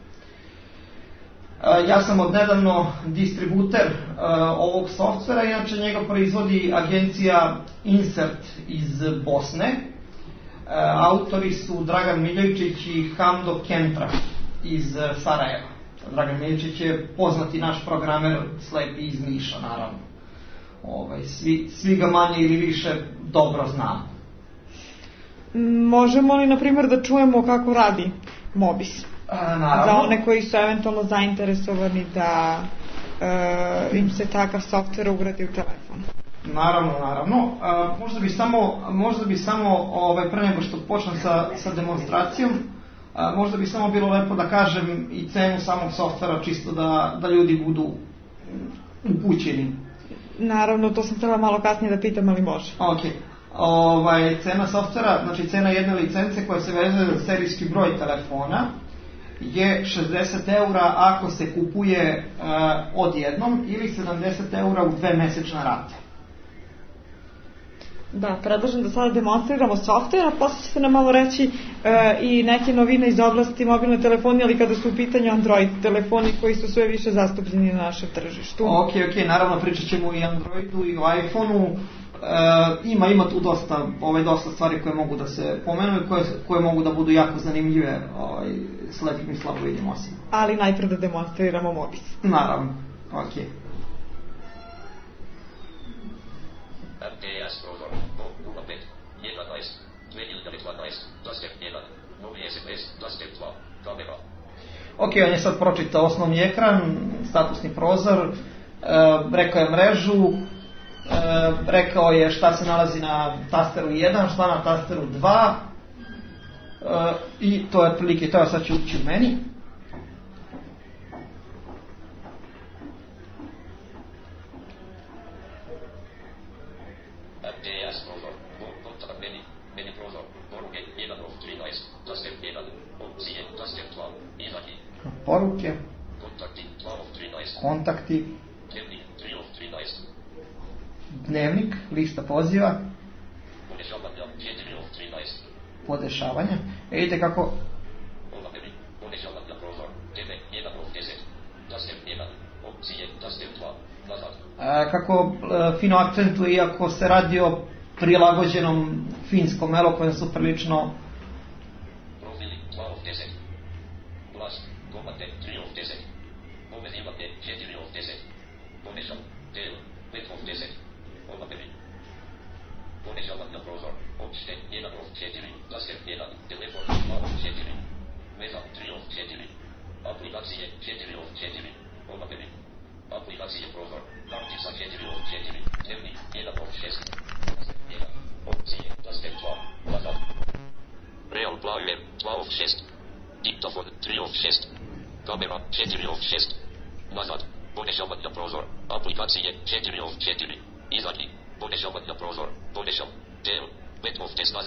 Ja sam odnedavno distributer ovog softvera, inače njega proizvodi agencija Insert iz Bosne. Autori su Dragan Miljojčić i Hamdo Kentra iz Sarajeva. Dragan Miljojčić je poznati naš programer, slepi iz Niša, naravno. Svi ga manje ili više dobro znamo. Možemo li, na primjer, da čujemo kako radi Mobis? Naravno. Za one koji su eventualno zainteresovani da im se takav softver ugradi u telefon. Naravno. Možda bi samo pre nego što počnem sa demonstracijom, možda bi samo bilo lepo da kažem i cenu samog softvera, čisto da ljudi budu upućeni. Naravno, to sam htjela malo kasnije da pitam, ali može. Ok. Cena softvera, znači cena jedne licence koja se vezuje za serijski broj telefona, je 60 € ako se kupuje odjednom ili 70 € u 2 mesečne rate. Da, predlažem da sada demonstriramo softver, a posle ćete nam malo reći i neke novine iz oblasti mobilne telefonije, ali kada su u pitanju Android telefoni koji su sve više zastupljeni na našem tržištu. Ok, naravno pričat ćemo i o Androidu i o iPhoneu. Ima tu dosta stvari koje mogu da se pomenu i koje mogu da budu jako zanimljive slepim i slabovidnim osobama. Ali najpre da demonstriramo Mobis. Naravno, ok. RTS prozor, 05, 11, 2012, Taster 1, novi SMS, Taster 2, kamera. Ok, on je sad pročitao osnovni ekran, statusni prozor, rekao je mrežu, rekao je šta se nalazi na tasteru 1, šta na tasteru 2 i to je otprilike to, sad ću ući u meni. RTS prozor, kontakt meni prozor, poruke 1 of 13, taster 1, opcije, taster 2, izađi. Poruke. Kontakti 2 of 13. Kontakti. Dnevnik 3 of 13. Dnevnik, lista poziva. Podešavanja 4 of 13. Podešavanja. Vidite kako... Odaberi, podešavanja prozor, TV 1 of 10. Taster 1, opcije, taster 2, nazad. Kako fino akcentuje, iako se radi o prilagođenom finskom Eloquence-u, prilično... Profili 2 of 10. Glas, komate 3 of 10. Povezivate 4 of 10. Pomešam, tel 5 of 10. Odaberi. Podešavanja prozor, opšte 1 of 4. Taster 1, telefon 2 of 4. Veza 3 of 4. Aplikacije 4 of 4. Odaberi. Aplikacije prozor, kartica 4 of 4. Dnevnik 1 of 6. Taster 1, opcije, taster 2, nazad. Real Player 2 of 6. Diktafon 3 of 6. Kamera 4 of 6. Nazad. Podešavanja prozor. Aplikacije 4 of 4. Izađi. Podešavanja prozor. Podešav. Tel 5 of 10 nazad.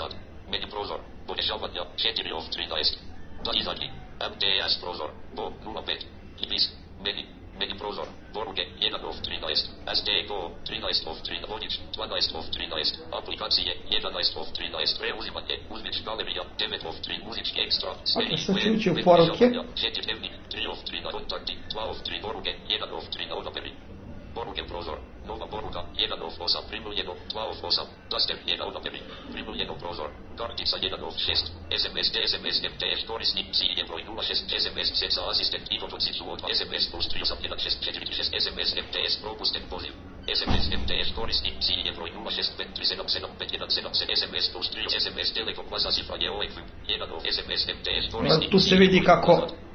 Meni prozor. Podešavanja 4 of 13. Da izađi. MTS prozor. Bo 05. Ibis. Meni prozor. Poruke 1 of 13. STGO 13 of 13. Vodič 12 of 13. Aplikacije 11 of 13. Preuzimanje. Uzmič galerija 9 of 3. Muzički ekstra. Uključujući u poruke. 4 dnevnik 3 of 3. Kontakti 2 of 3. Poruke 1 of 3. Odaberi. Poruke prozor. Nova poruka 1 of 8. Primljeno 2 of 8. Taster 1 odaberi. Primljeno prozor. Kartica 1 of 6. SMS SMS MTS korisnik cilje broj 06. SMS set za asistent i fotocicu od 2. SMS plus 381646. SMS MTS propusten poziv. SMS MTS korisnik cilje broj 0653775177. SMS plus 3. SMS Telekom baza cifra je OEQ 1 of SMS MTS korisnik. Tu se vidi kako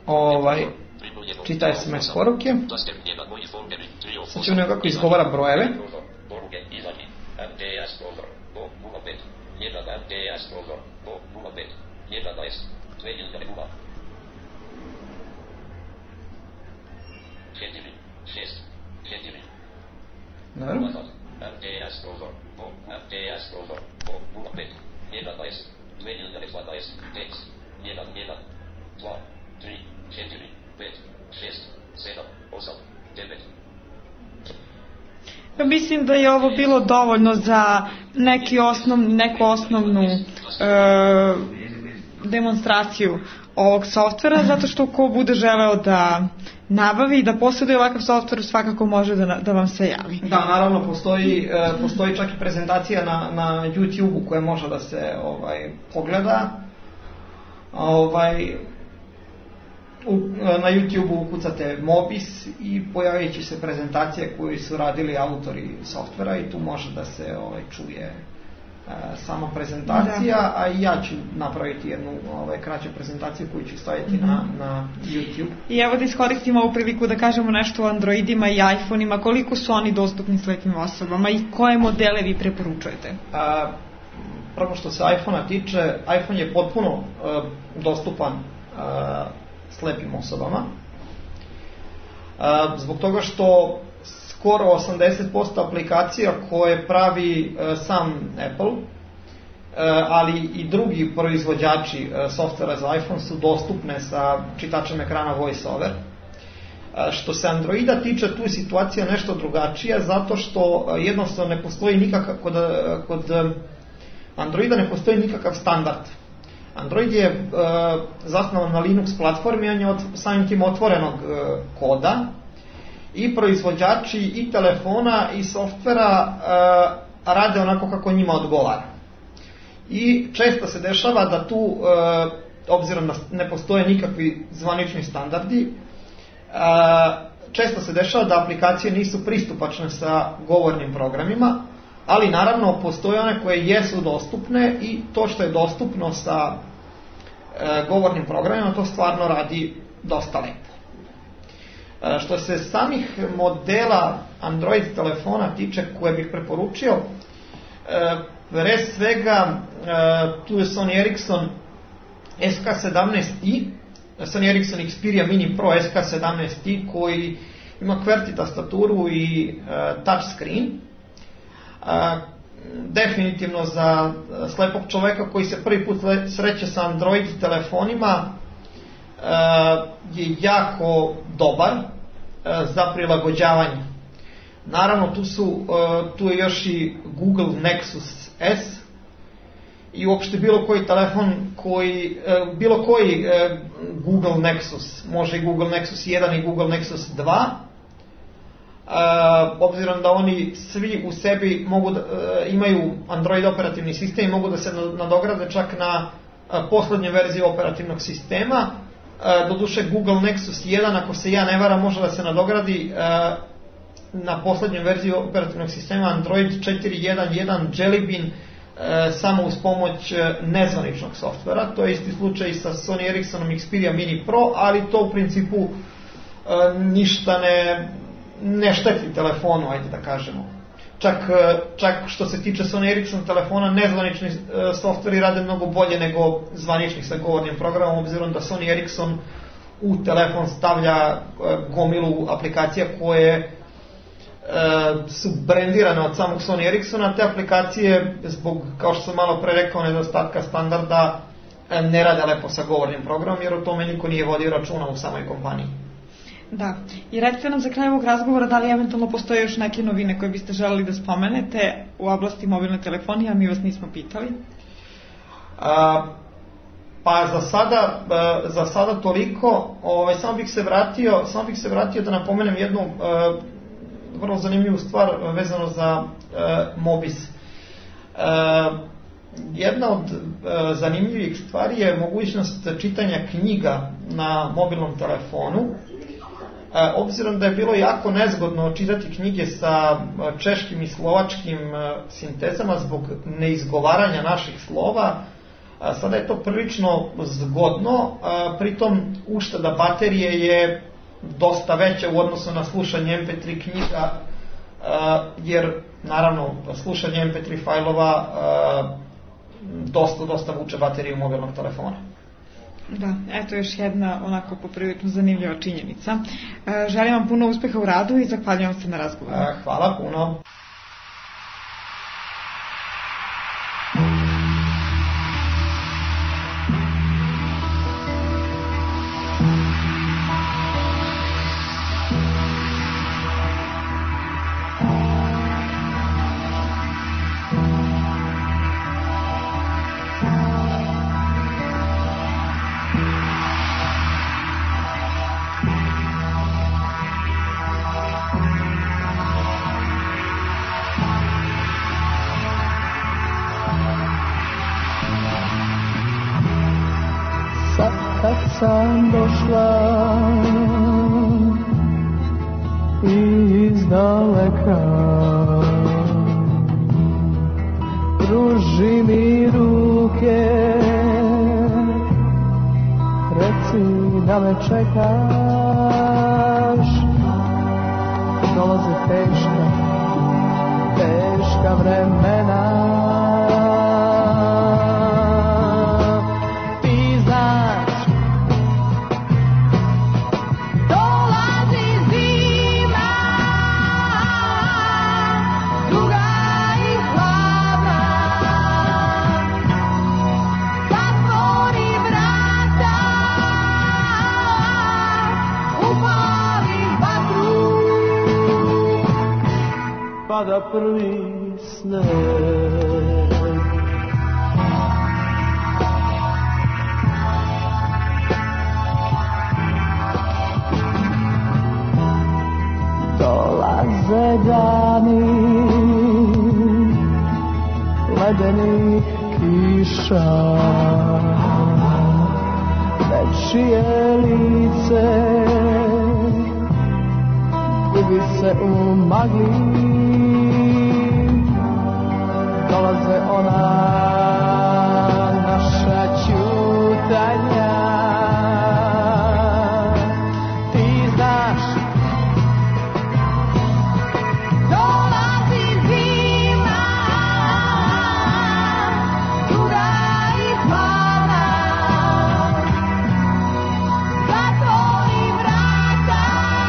čita SMS poruke. Sad ćemo nekako izgovara brojeve. Poruke izlazi. MTS prozor. Bo 05. 1 MTS prozor. Bo 05. 11. 2000. 4. 6. 4. Naravno. MTS prozor. Bo MTS prozor. Bo 05. 11. 2012. Tekst. 1 1. 2. 3. 4. 5. 6. 7. 8. 9. Ja mislim da je ovo bilo dovoljno za neku osnovnu demonstraciju ovog softvera, zato što ko bude želeo da nabavi i da posjeduje ovakav softver, svakako može da vam se javi. Da, naravno, postoji čak i prezentacija na YouTube-u koja može da se pogleda. Na YouTube-u ukucate Mobis i pojavit će se prezentacije koje su radili autori softvera i tu može da se čuje sama prezentacija, a i ja ću napraviti jednu kraću prezentaciju koju ću staviti na YouTube. I evo da iskoristimo ovu priliku da kažemo nešto o Androidima i iPhone-ima, koliko su oni dostupni slepim osobama i koje modele vi preporučujete? Prvo što se iPhone-a tiče, iPhone je potpuno dostupan slepim osobama. Zbog toga što skoro 80% aplikacija koje pravi sam Apple, ali i drugi proizvođači softvera za iPhone su dostupne sa čitačem ekrana VoiceOver. Što se Androida tiče, tu je situacija nešto drugačija, zato što jednostavno ne postoji nikakav, kod Androida ne postoji nikakav standard. Android je zasnovan na Linux platformi, on je samim tim otvorenog koda i proizvođači i telefona i softvera rade onako kako njima odgovara. I često se dešava da tu, obzirom da ne postoje nikakvi zvanični standardi, često se dešava da aplikacije nisu pristupačne sa govornim programima, ali naravno postoje one koje jesu dostupne i to što je dostupno sa govornim programima, to stvarno radi dosta lepo. Što se samih modela Android telefona tiče koje bih preporučio, pre svega tu je Sony Ericsson SK17i, Sony Ericsson Xperia Mini Pro SK17i koji ima QWERTY tastaturu i touchscreen. Definitivno za slepog čoveka koji se prvi put sreće sa Android telefonima je jako dobar za prilagođavanje. Naravno tu je još i Google Nexus S i uopšte bilo koji telefon bilo koji Google Nexus, može i Google Nexus 1 i Google Nexus 2, obzirom da oni svi u sebi imaju Android operativni sistem i mogu da se nadograde čak na poslednju verziju operativnog sistema. Doduše Google Nexus 1, ako se ja ne varam, može da se nadogradi na poslednju verziju operativnog sistema Android 4.1.1 Jelly Bean samo uz pomoć nezvaničnog softvera. To je isti slučaj sa Sony Ericssonom Xperia Mini Pro, ali to u principu ništa ne šteti telefonu, ajde da kažemo. Čak što se tiče Sony Ericsson telefona, nezvanični softveri rade mnogo bolje nego zvanični sa govornim programom, obzirom da Sony Ericsson u telefon stavlja gomilu aplikacija koje su brendirane od samog Sony Ericssona. Te aplikacije, zbog, kao što sam malo pre rekao, nedostatka standarda, ne rade lepo sa govornim programom, jer o tome niko nije vodio računa u samoj kompaniji. Da, i recite nam za kraj ovog razgovora da li eventualno postoje još neke novine koje biste želeli da spomenete u oblasti mobilne telefonije, a mi vas nismo pitali. Pa za sada toliko. Samo bih se vratio da napomenem jednu vrlo zanimljivu stvar vezano za Mobis. Jedna od zanimljivih stvari je mogućnost čitanja knjiga na mobilnom telefonu. Obzirom da je bilo jako nezgodno čitati knjige sa češkim i slovačkim sintezama zbog neizgovaranja naših slova, sada je to prilično zgodno, pritom ušteda baterije je dosta veća u odnosu na slušanje MP3 knjiga, jer naravno slušanje MP3 fajlova dosta vuče bateriju mobilnog telefona. Da, eto još jedna onako poprilično zanimljiva činjenica. Želim vam puno uspeha u radu i zahvaljujem se na razgovoru. Hvala puno. Sam došla iz daleka, pruži mi ruke, reci da me čekaš. Dolaze teška vremena, pada prvi sneg. Dolaze dani ledenih kiša, nečije lice gubi se u magli. Dolaze ona naša ćutanja, ti znaš. Dolazi zima, duga i hladna, zatvori vrata,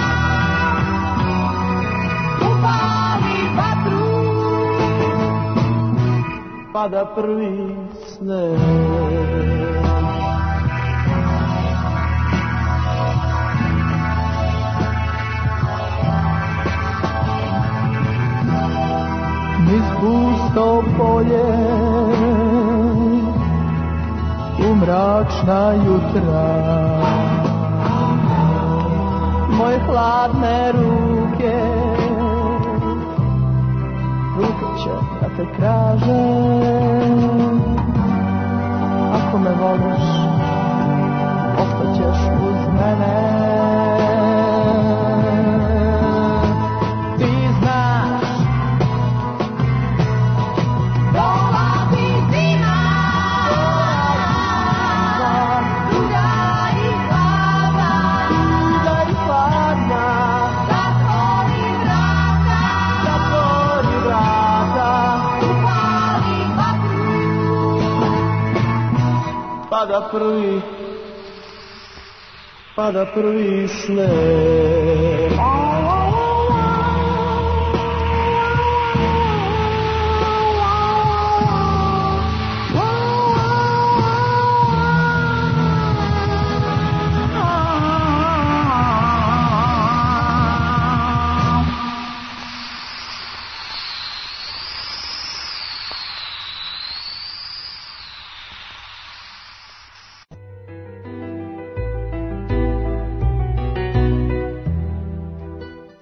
upali vatru. Pada prvi sneg. Niz pusto polje u mračna jutra, moje hladne ruke će da te traže. Ako me voliš, ostaćeš uz mene. Ti znaš, dolazi zima, duga i hladna, zatvori vrata, upali vatru. Pada prvi sneg.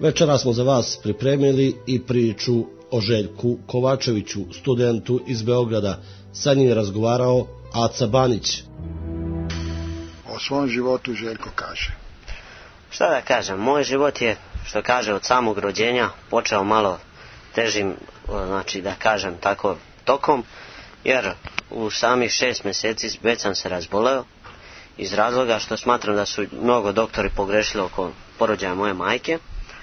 Večera smo za vas pripremili i priču o Željku Kovačeviću, studentu iz Beograda. Sa njim je razgovarao Aca Banić. O svom životu Željko kaže. Šta da kažem, moj život je, što kaže, od samog rođenja počeo malo težim, znači da kažem tako, tokom, jer u samih 6 mjeseci već sam se razboleo, iz razloga što smatram da su mnogo doktori pogrešili oko porođaja moje majke.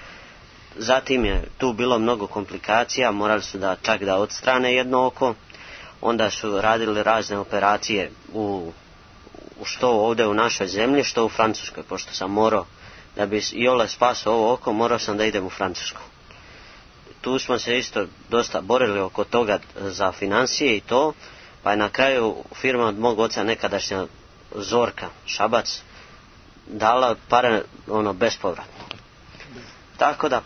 Zatim je tu bilo mnogo komplikacija, morali su čak da odstrane jedno oko, onda su radili razne operacije što ovdje u našoj zemlji, što u Francuskoj, pošto sam morao, da bi iole spasao ovo oko, morao sam da idem u Francusku. Tu smo se isto dosta borili oko toga za financije i to, pa je na kraju firma od mog oca, nekadašnja Zorka Šabac, dala pare bespovratno. Tako da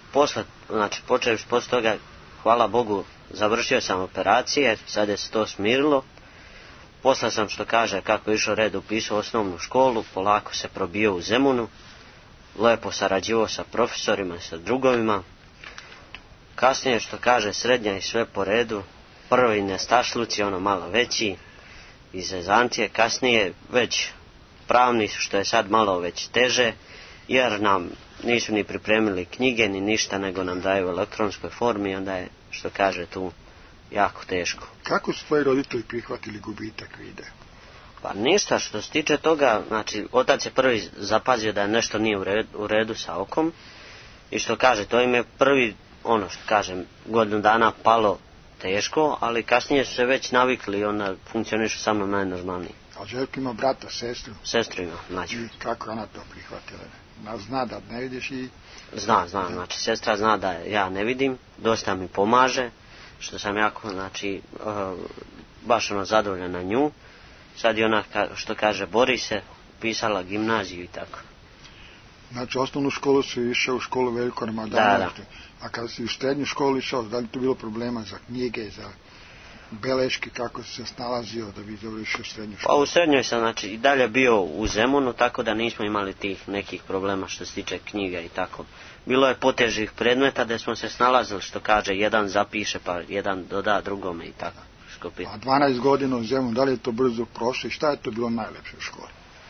počevši poslije toga, hvala Bogu, završio sam operacije, sad je se to smirilo. Posle sam, što kaže, kako je išao red, upisao osnovnu školu, polako se probio u Zemunu, lepo sarađivao sa profesorima i sa drugovima. Kasnije, što kaže, srednja i sve po redu, prvi nestašluci, malo veći, iz Zezantije, kasnije već pravni, što je sad malo već teže, jer nam nisu ni pripremili knjige ni ništa, nego nam daju u elektronskoj formi, onda je, što kaže, tu jako teško. Kako su tvoji roditelji prihvatili gubitak vida? Pa ništa, što se tiče toga, znači otac je prvi zapazio da nešto nije u redu sa okom i što kaže, to im je prvi, što kažem, godinu dana palo teško, ali kasnije su se već navikli i onda funkcionišu sa mnom najnormalnije. A Željko ima brata, sestru? Sestru ima, znači. I kako ona to prihvatila? Zna da ne vidiš i... Zna, znači sestra zna da ja ne vidim, dosta mi pomaže, što sam jako, znači, baš zadovoljan na nju. Sad je ona, što kaže, bori se, upisala gimnaziju i tako. Znači, osnovnu školu si išao u školu Veljko Ramadanović. Da. A kada si u srednju školu išao, da li to bilo problema za knjige, za beleške, kako si se snalazio da bi završio srednju školu? Pa u srednjoj sam, znači, i dalje bio u Zemunu, tako da nismo imali tih nekih problema što se tiče knjiga i tako. Bilo je potežih predmeta da smo se snalazili, što kaže, jedan zapiše pa jedan doda drugome i tako. A 12 godina u Zemunu, da li je to brzo prošlo i šta je to bilo najlepše u školi?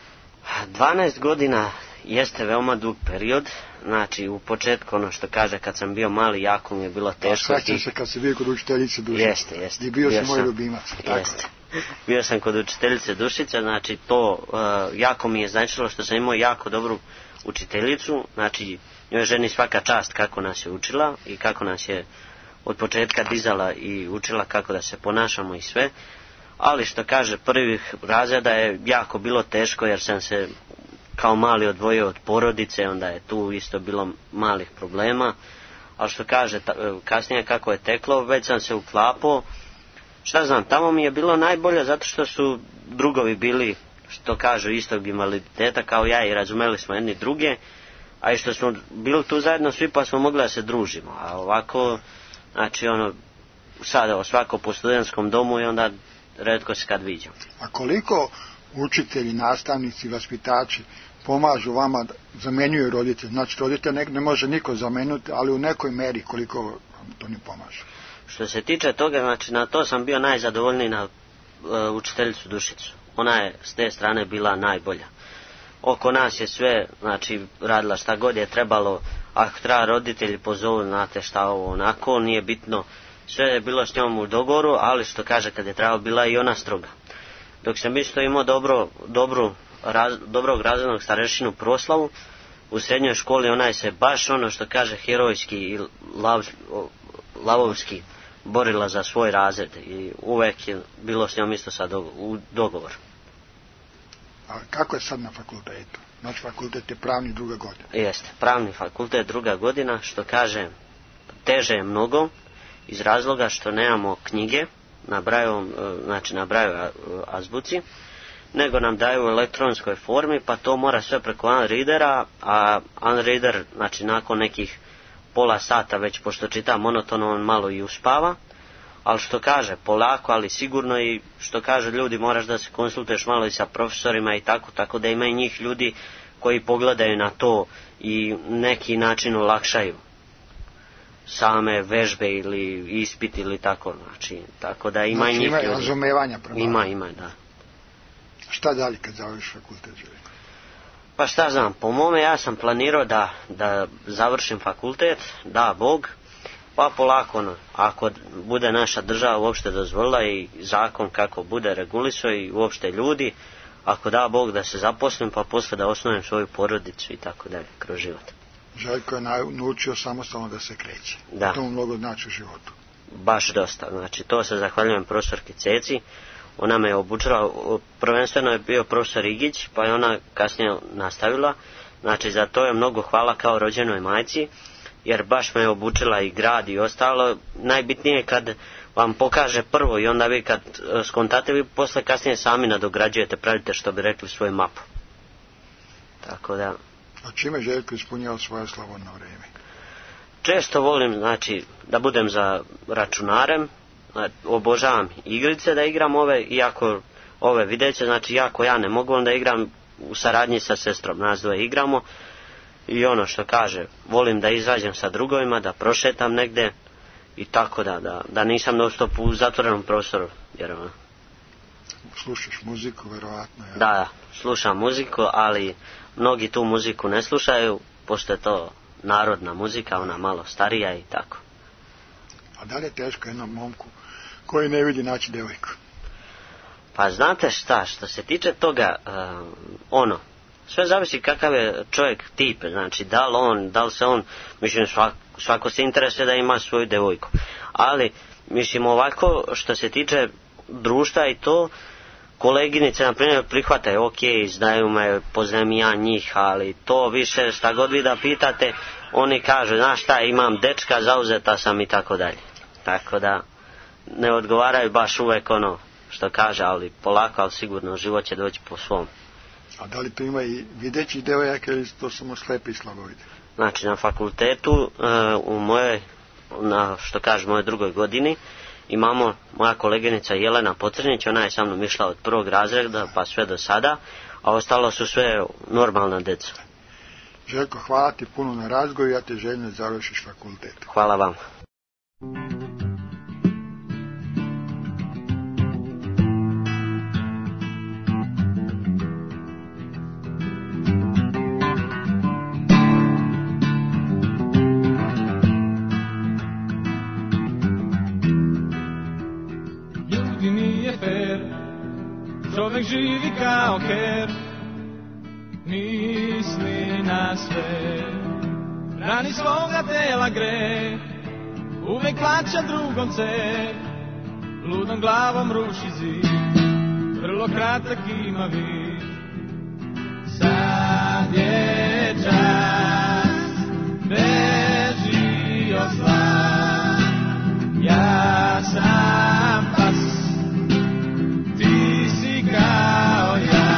12 godina jeste veoma dug period, znači u početku, što kaže, kad sam bio mali, jako mi je bilo teško. A sjećam se kad si bio kod učiteljice Dušice. Jeste. I bio si moj ljubimac. Jeste. Bio sam kod učiteljice Dušice, znači to jako mi je značilo što sam imao jako dobru učiteljicu, znači njoj ženi svaka čast kako nas je učila i kako nas je od početka dizala i učila kako da se ponašamo i sve, ali što kaže, prvih razreda je jako bilo teško jer sam se kao mali odvojio od porodice, onda je tu isto bilo malih problema, ali što kaže, kasnije kako je teklo, već sam se uklapao, šta znam, tamo mi je bilo najbolje zato što su drugovi bili, što kažu, istog invaliditeta kao ja i razumeli smo jedni druge, a i što smo bili tu zajedno svi pa smo mogli da se družimo, a ovako, znači sada svako po studentskom domu i onda retko se kad viđam. A koliko učitelji, nastavnici, vaspitači pomažu vama, zamenjuju roditelje? Znači roditelje ne može niko zamenuti, ali u nekoj meri koliko to ne pomažu? Što se tiče toga, znači na to sam bio najzadovoljniji na učiteljicu Dušicu. Ona je s te strane bila najbolja. Oko nas je sve, znači, radila šta god je trebalo, ako treba roditelji pozovu, znate šta ovo onako, nije bitno, sve je bilo s njom u dogovoru, ali što kaže, kad je trebalo, bila i ona stroga. Dok sam isto imao dobrog razrednog starešinu Proslavu, u srednjoj školi ona je se baš što kaže, herojski i lavovski borila za svoj razred i uvek je bilo s njom isto sad u dogovoru. A kako je sad na fakultetu? Znači fakultet je pravni druga godina. Jeste, pravni fakultet druga godina, što kaže, teže je mnogo iz razloga što nemamo knjige na Brailleov azbuci, nego nam daju u elektronskoj formi, pa to mora sve preko Unreadera, a Unreader, znači nakon nekih pola sata već, pošto čita monotono, on malo i uspava, ali što kaže, polako, ali sigurno, i što kaže, ljudi, moraš da se konsultuješ malo i sa profesorima i tako da ima i njih ljudi koji pogledaju na to i neki način olakšaju same vežbe ili ispit ili tako, znači, tako da ima i njih. Ima razumevanja prema. Ima, da. Šta dalje kad završiš fakultet, Željko? Pa šta znam, po mome ja sam planirao da završim fakultet, da Bog, pa polako, ako bude naša država uopšte dozvolila i zakon kako bude regulisao i uopšte ljudi, ako da Bog da se zaposlim, pa posle da osnovim svoju porodicu i tako dalje kroz život. Željko je naučio samostalno da se kreće. Da. To mu mnogo znači u životu. Baš dosta, znači to se zahvaljujem profesorki Ceci. Ona me je obučila, prvenstveno je bio profesor Igić, pa je ona kasnije nastavila. Znači za to je mnogo hvala kao rođenoj majci, jer baš me je obučila i grad i ostalo. Najbitnije je kad vam pokaže prvo i onda vi kad skontate, vi posle kasnije sami nadograđujete, pravite što bi rekli svoju mapu. Tako da... A čime Željko ispunjava svoje slobodno vrijeme? Često volim, znači, da budem za računarem, obožavam igrice da igram iako ove videće, znači jako ja ne mogu onda igram u saradnji sa sestrom, nas dvoje igramo i ono što kaže, volim da izađem sa drugovima, da prošetam negde i tako da nisam non stop u zatvorenom prostoru, jer slušaš muziku, verovatno. Ja? Da, slušam muziku, ali mnogi tu muziku ne slušaju, pošto je to narodna muzika, ona malo starija i tako. A da li je teško jednom momku koji ne vidi naći devojku? Pa znate šta, što se tiče toga, sve zavisi kakav je čovjek tip, znači da li se on, mislim svako se interesuje da ima svoju devojku, ali mislim ovako što se tiče društva i to, koleginice na primjer prihvataju, ok, znaju me, poznajem ja njih, ali to više šta god vi da pitate, oni kažu, znaš šta, imam dečka, zauzeta sam i tako dalje. Tako da ne odgovaraju baš uvek ono što kaže, ali polako, ali sigurno život će doći po svom. A da li tu ima i videćih devojaka ili to samo slepi i slabovide? Znači na fakultetu, u mojoj, što kaže, mojoj drugoj godini, imamo moja koleginica Jelena Pocrnić, ona je sa mnom išla od prvog razreda pa sve do sada, a ostalo su sve normalna deca. Željko, hvala ti puno na razgovoru, ja te želim da završiš fakultet. Hvala vam. Čovek živi kao ker, misli na sve, rani svoga tela gre, uvek plaća drugom cer, ludom glavom ruši zid, vrlo kratak ima vid. Sad je čas, beži od zla, ja sam pas, ti si kao ja.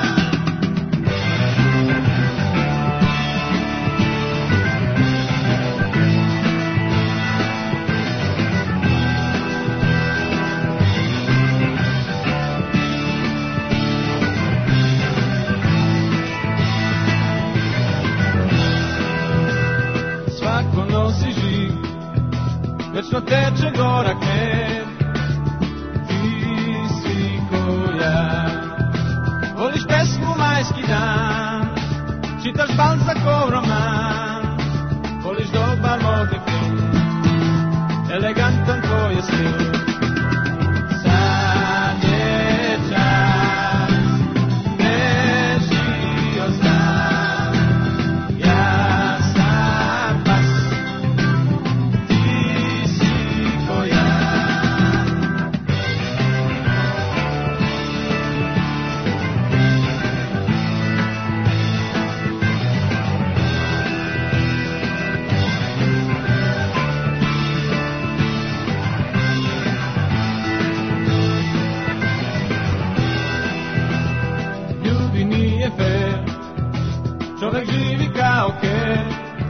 Svako nosi žig, večno teče gorak med, voliš pesmu Majski dan, čitaš Balzacov roman, voliš dobar modni film, elegantan tvoj je stil. Sad je čas, beži od zla, ja sam pas, ti si ko ja. Čovek živi kao ker,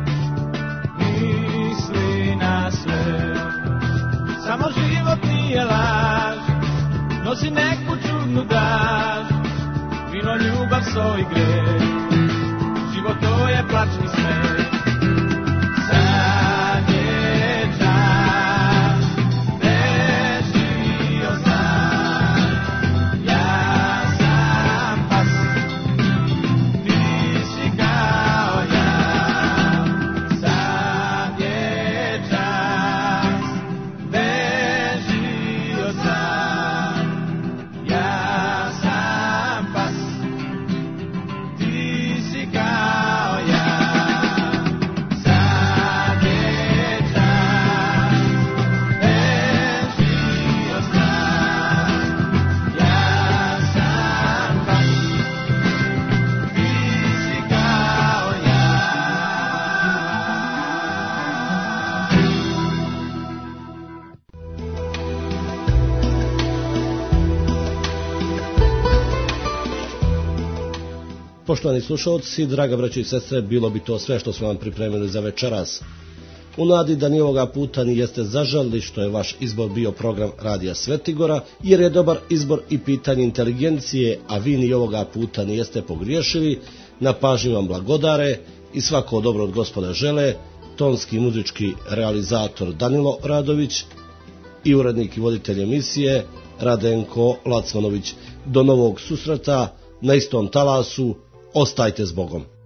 misli na sve, samo život nije laž, nosi neku čudnu daž, vino, ljubav, so i greh. Poštovani slušalci, draga braćo i sestre, bilo bi to sve što smo vam pripremili za večeras. U nadi da ni ovoga puta ni jeste zažalili što je vaš izbor bio program Radija Svetigora, jer je dobar izbor i pitanje inteligencije, a vi ni ovoga puta ni jeste pogriješili, na pažnju vam blagodare i svako dobro od Gospoda žele, tonski i muzički realizator Danilo Radović i urednik i voditelj emisije Radenko Lacmanović. Do novog susreta na istom talasu, ostajte s Bogom.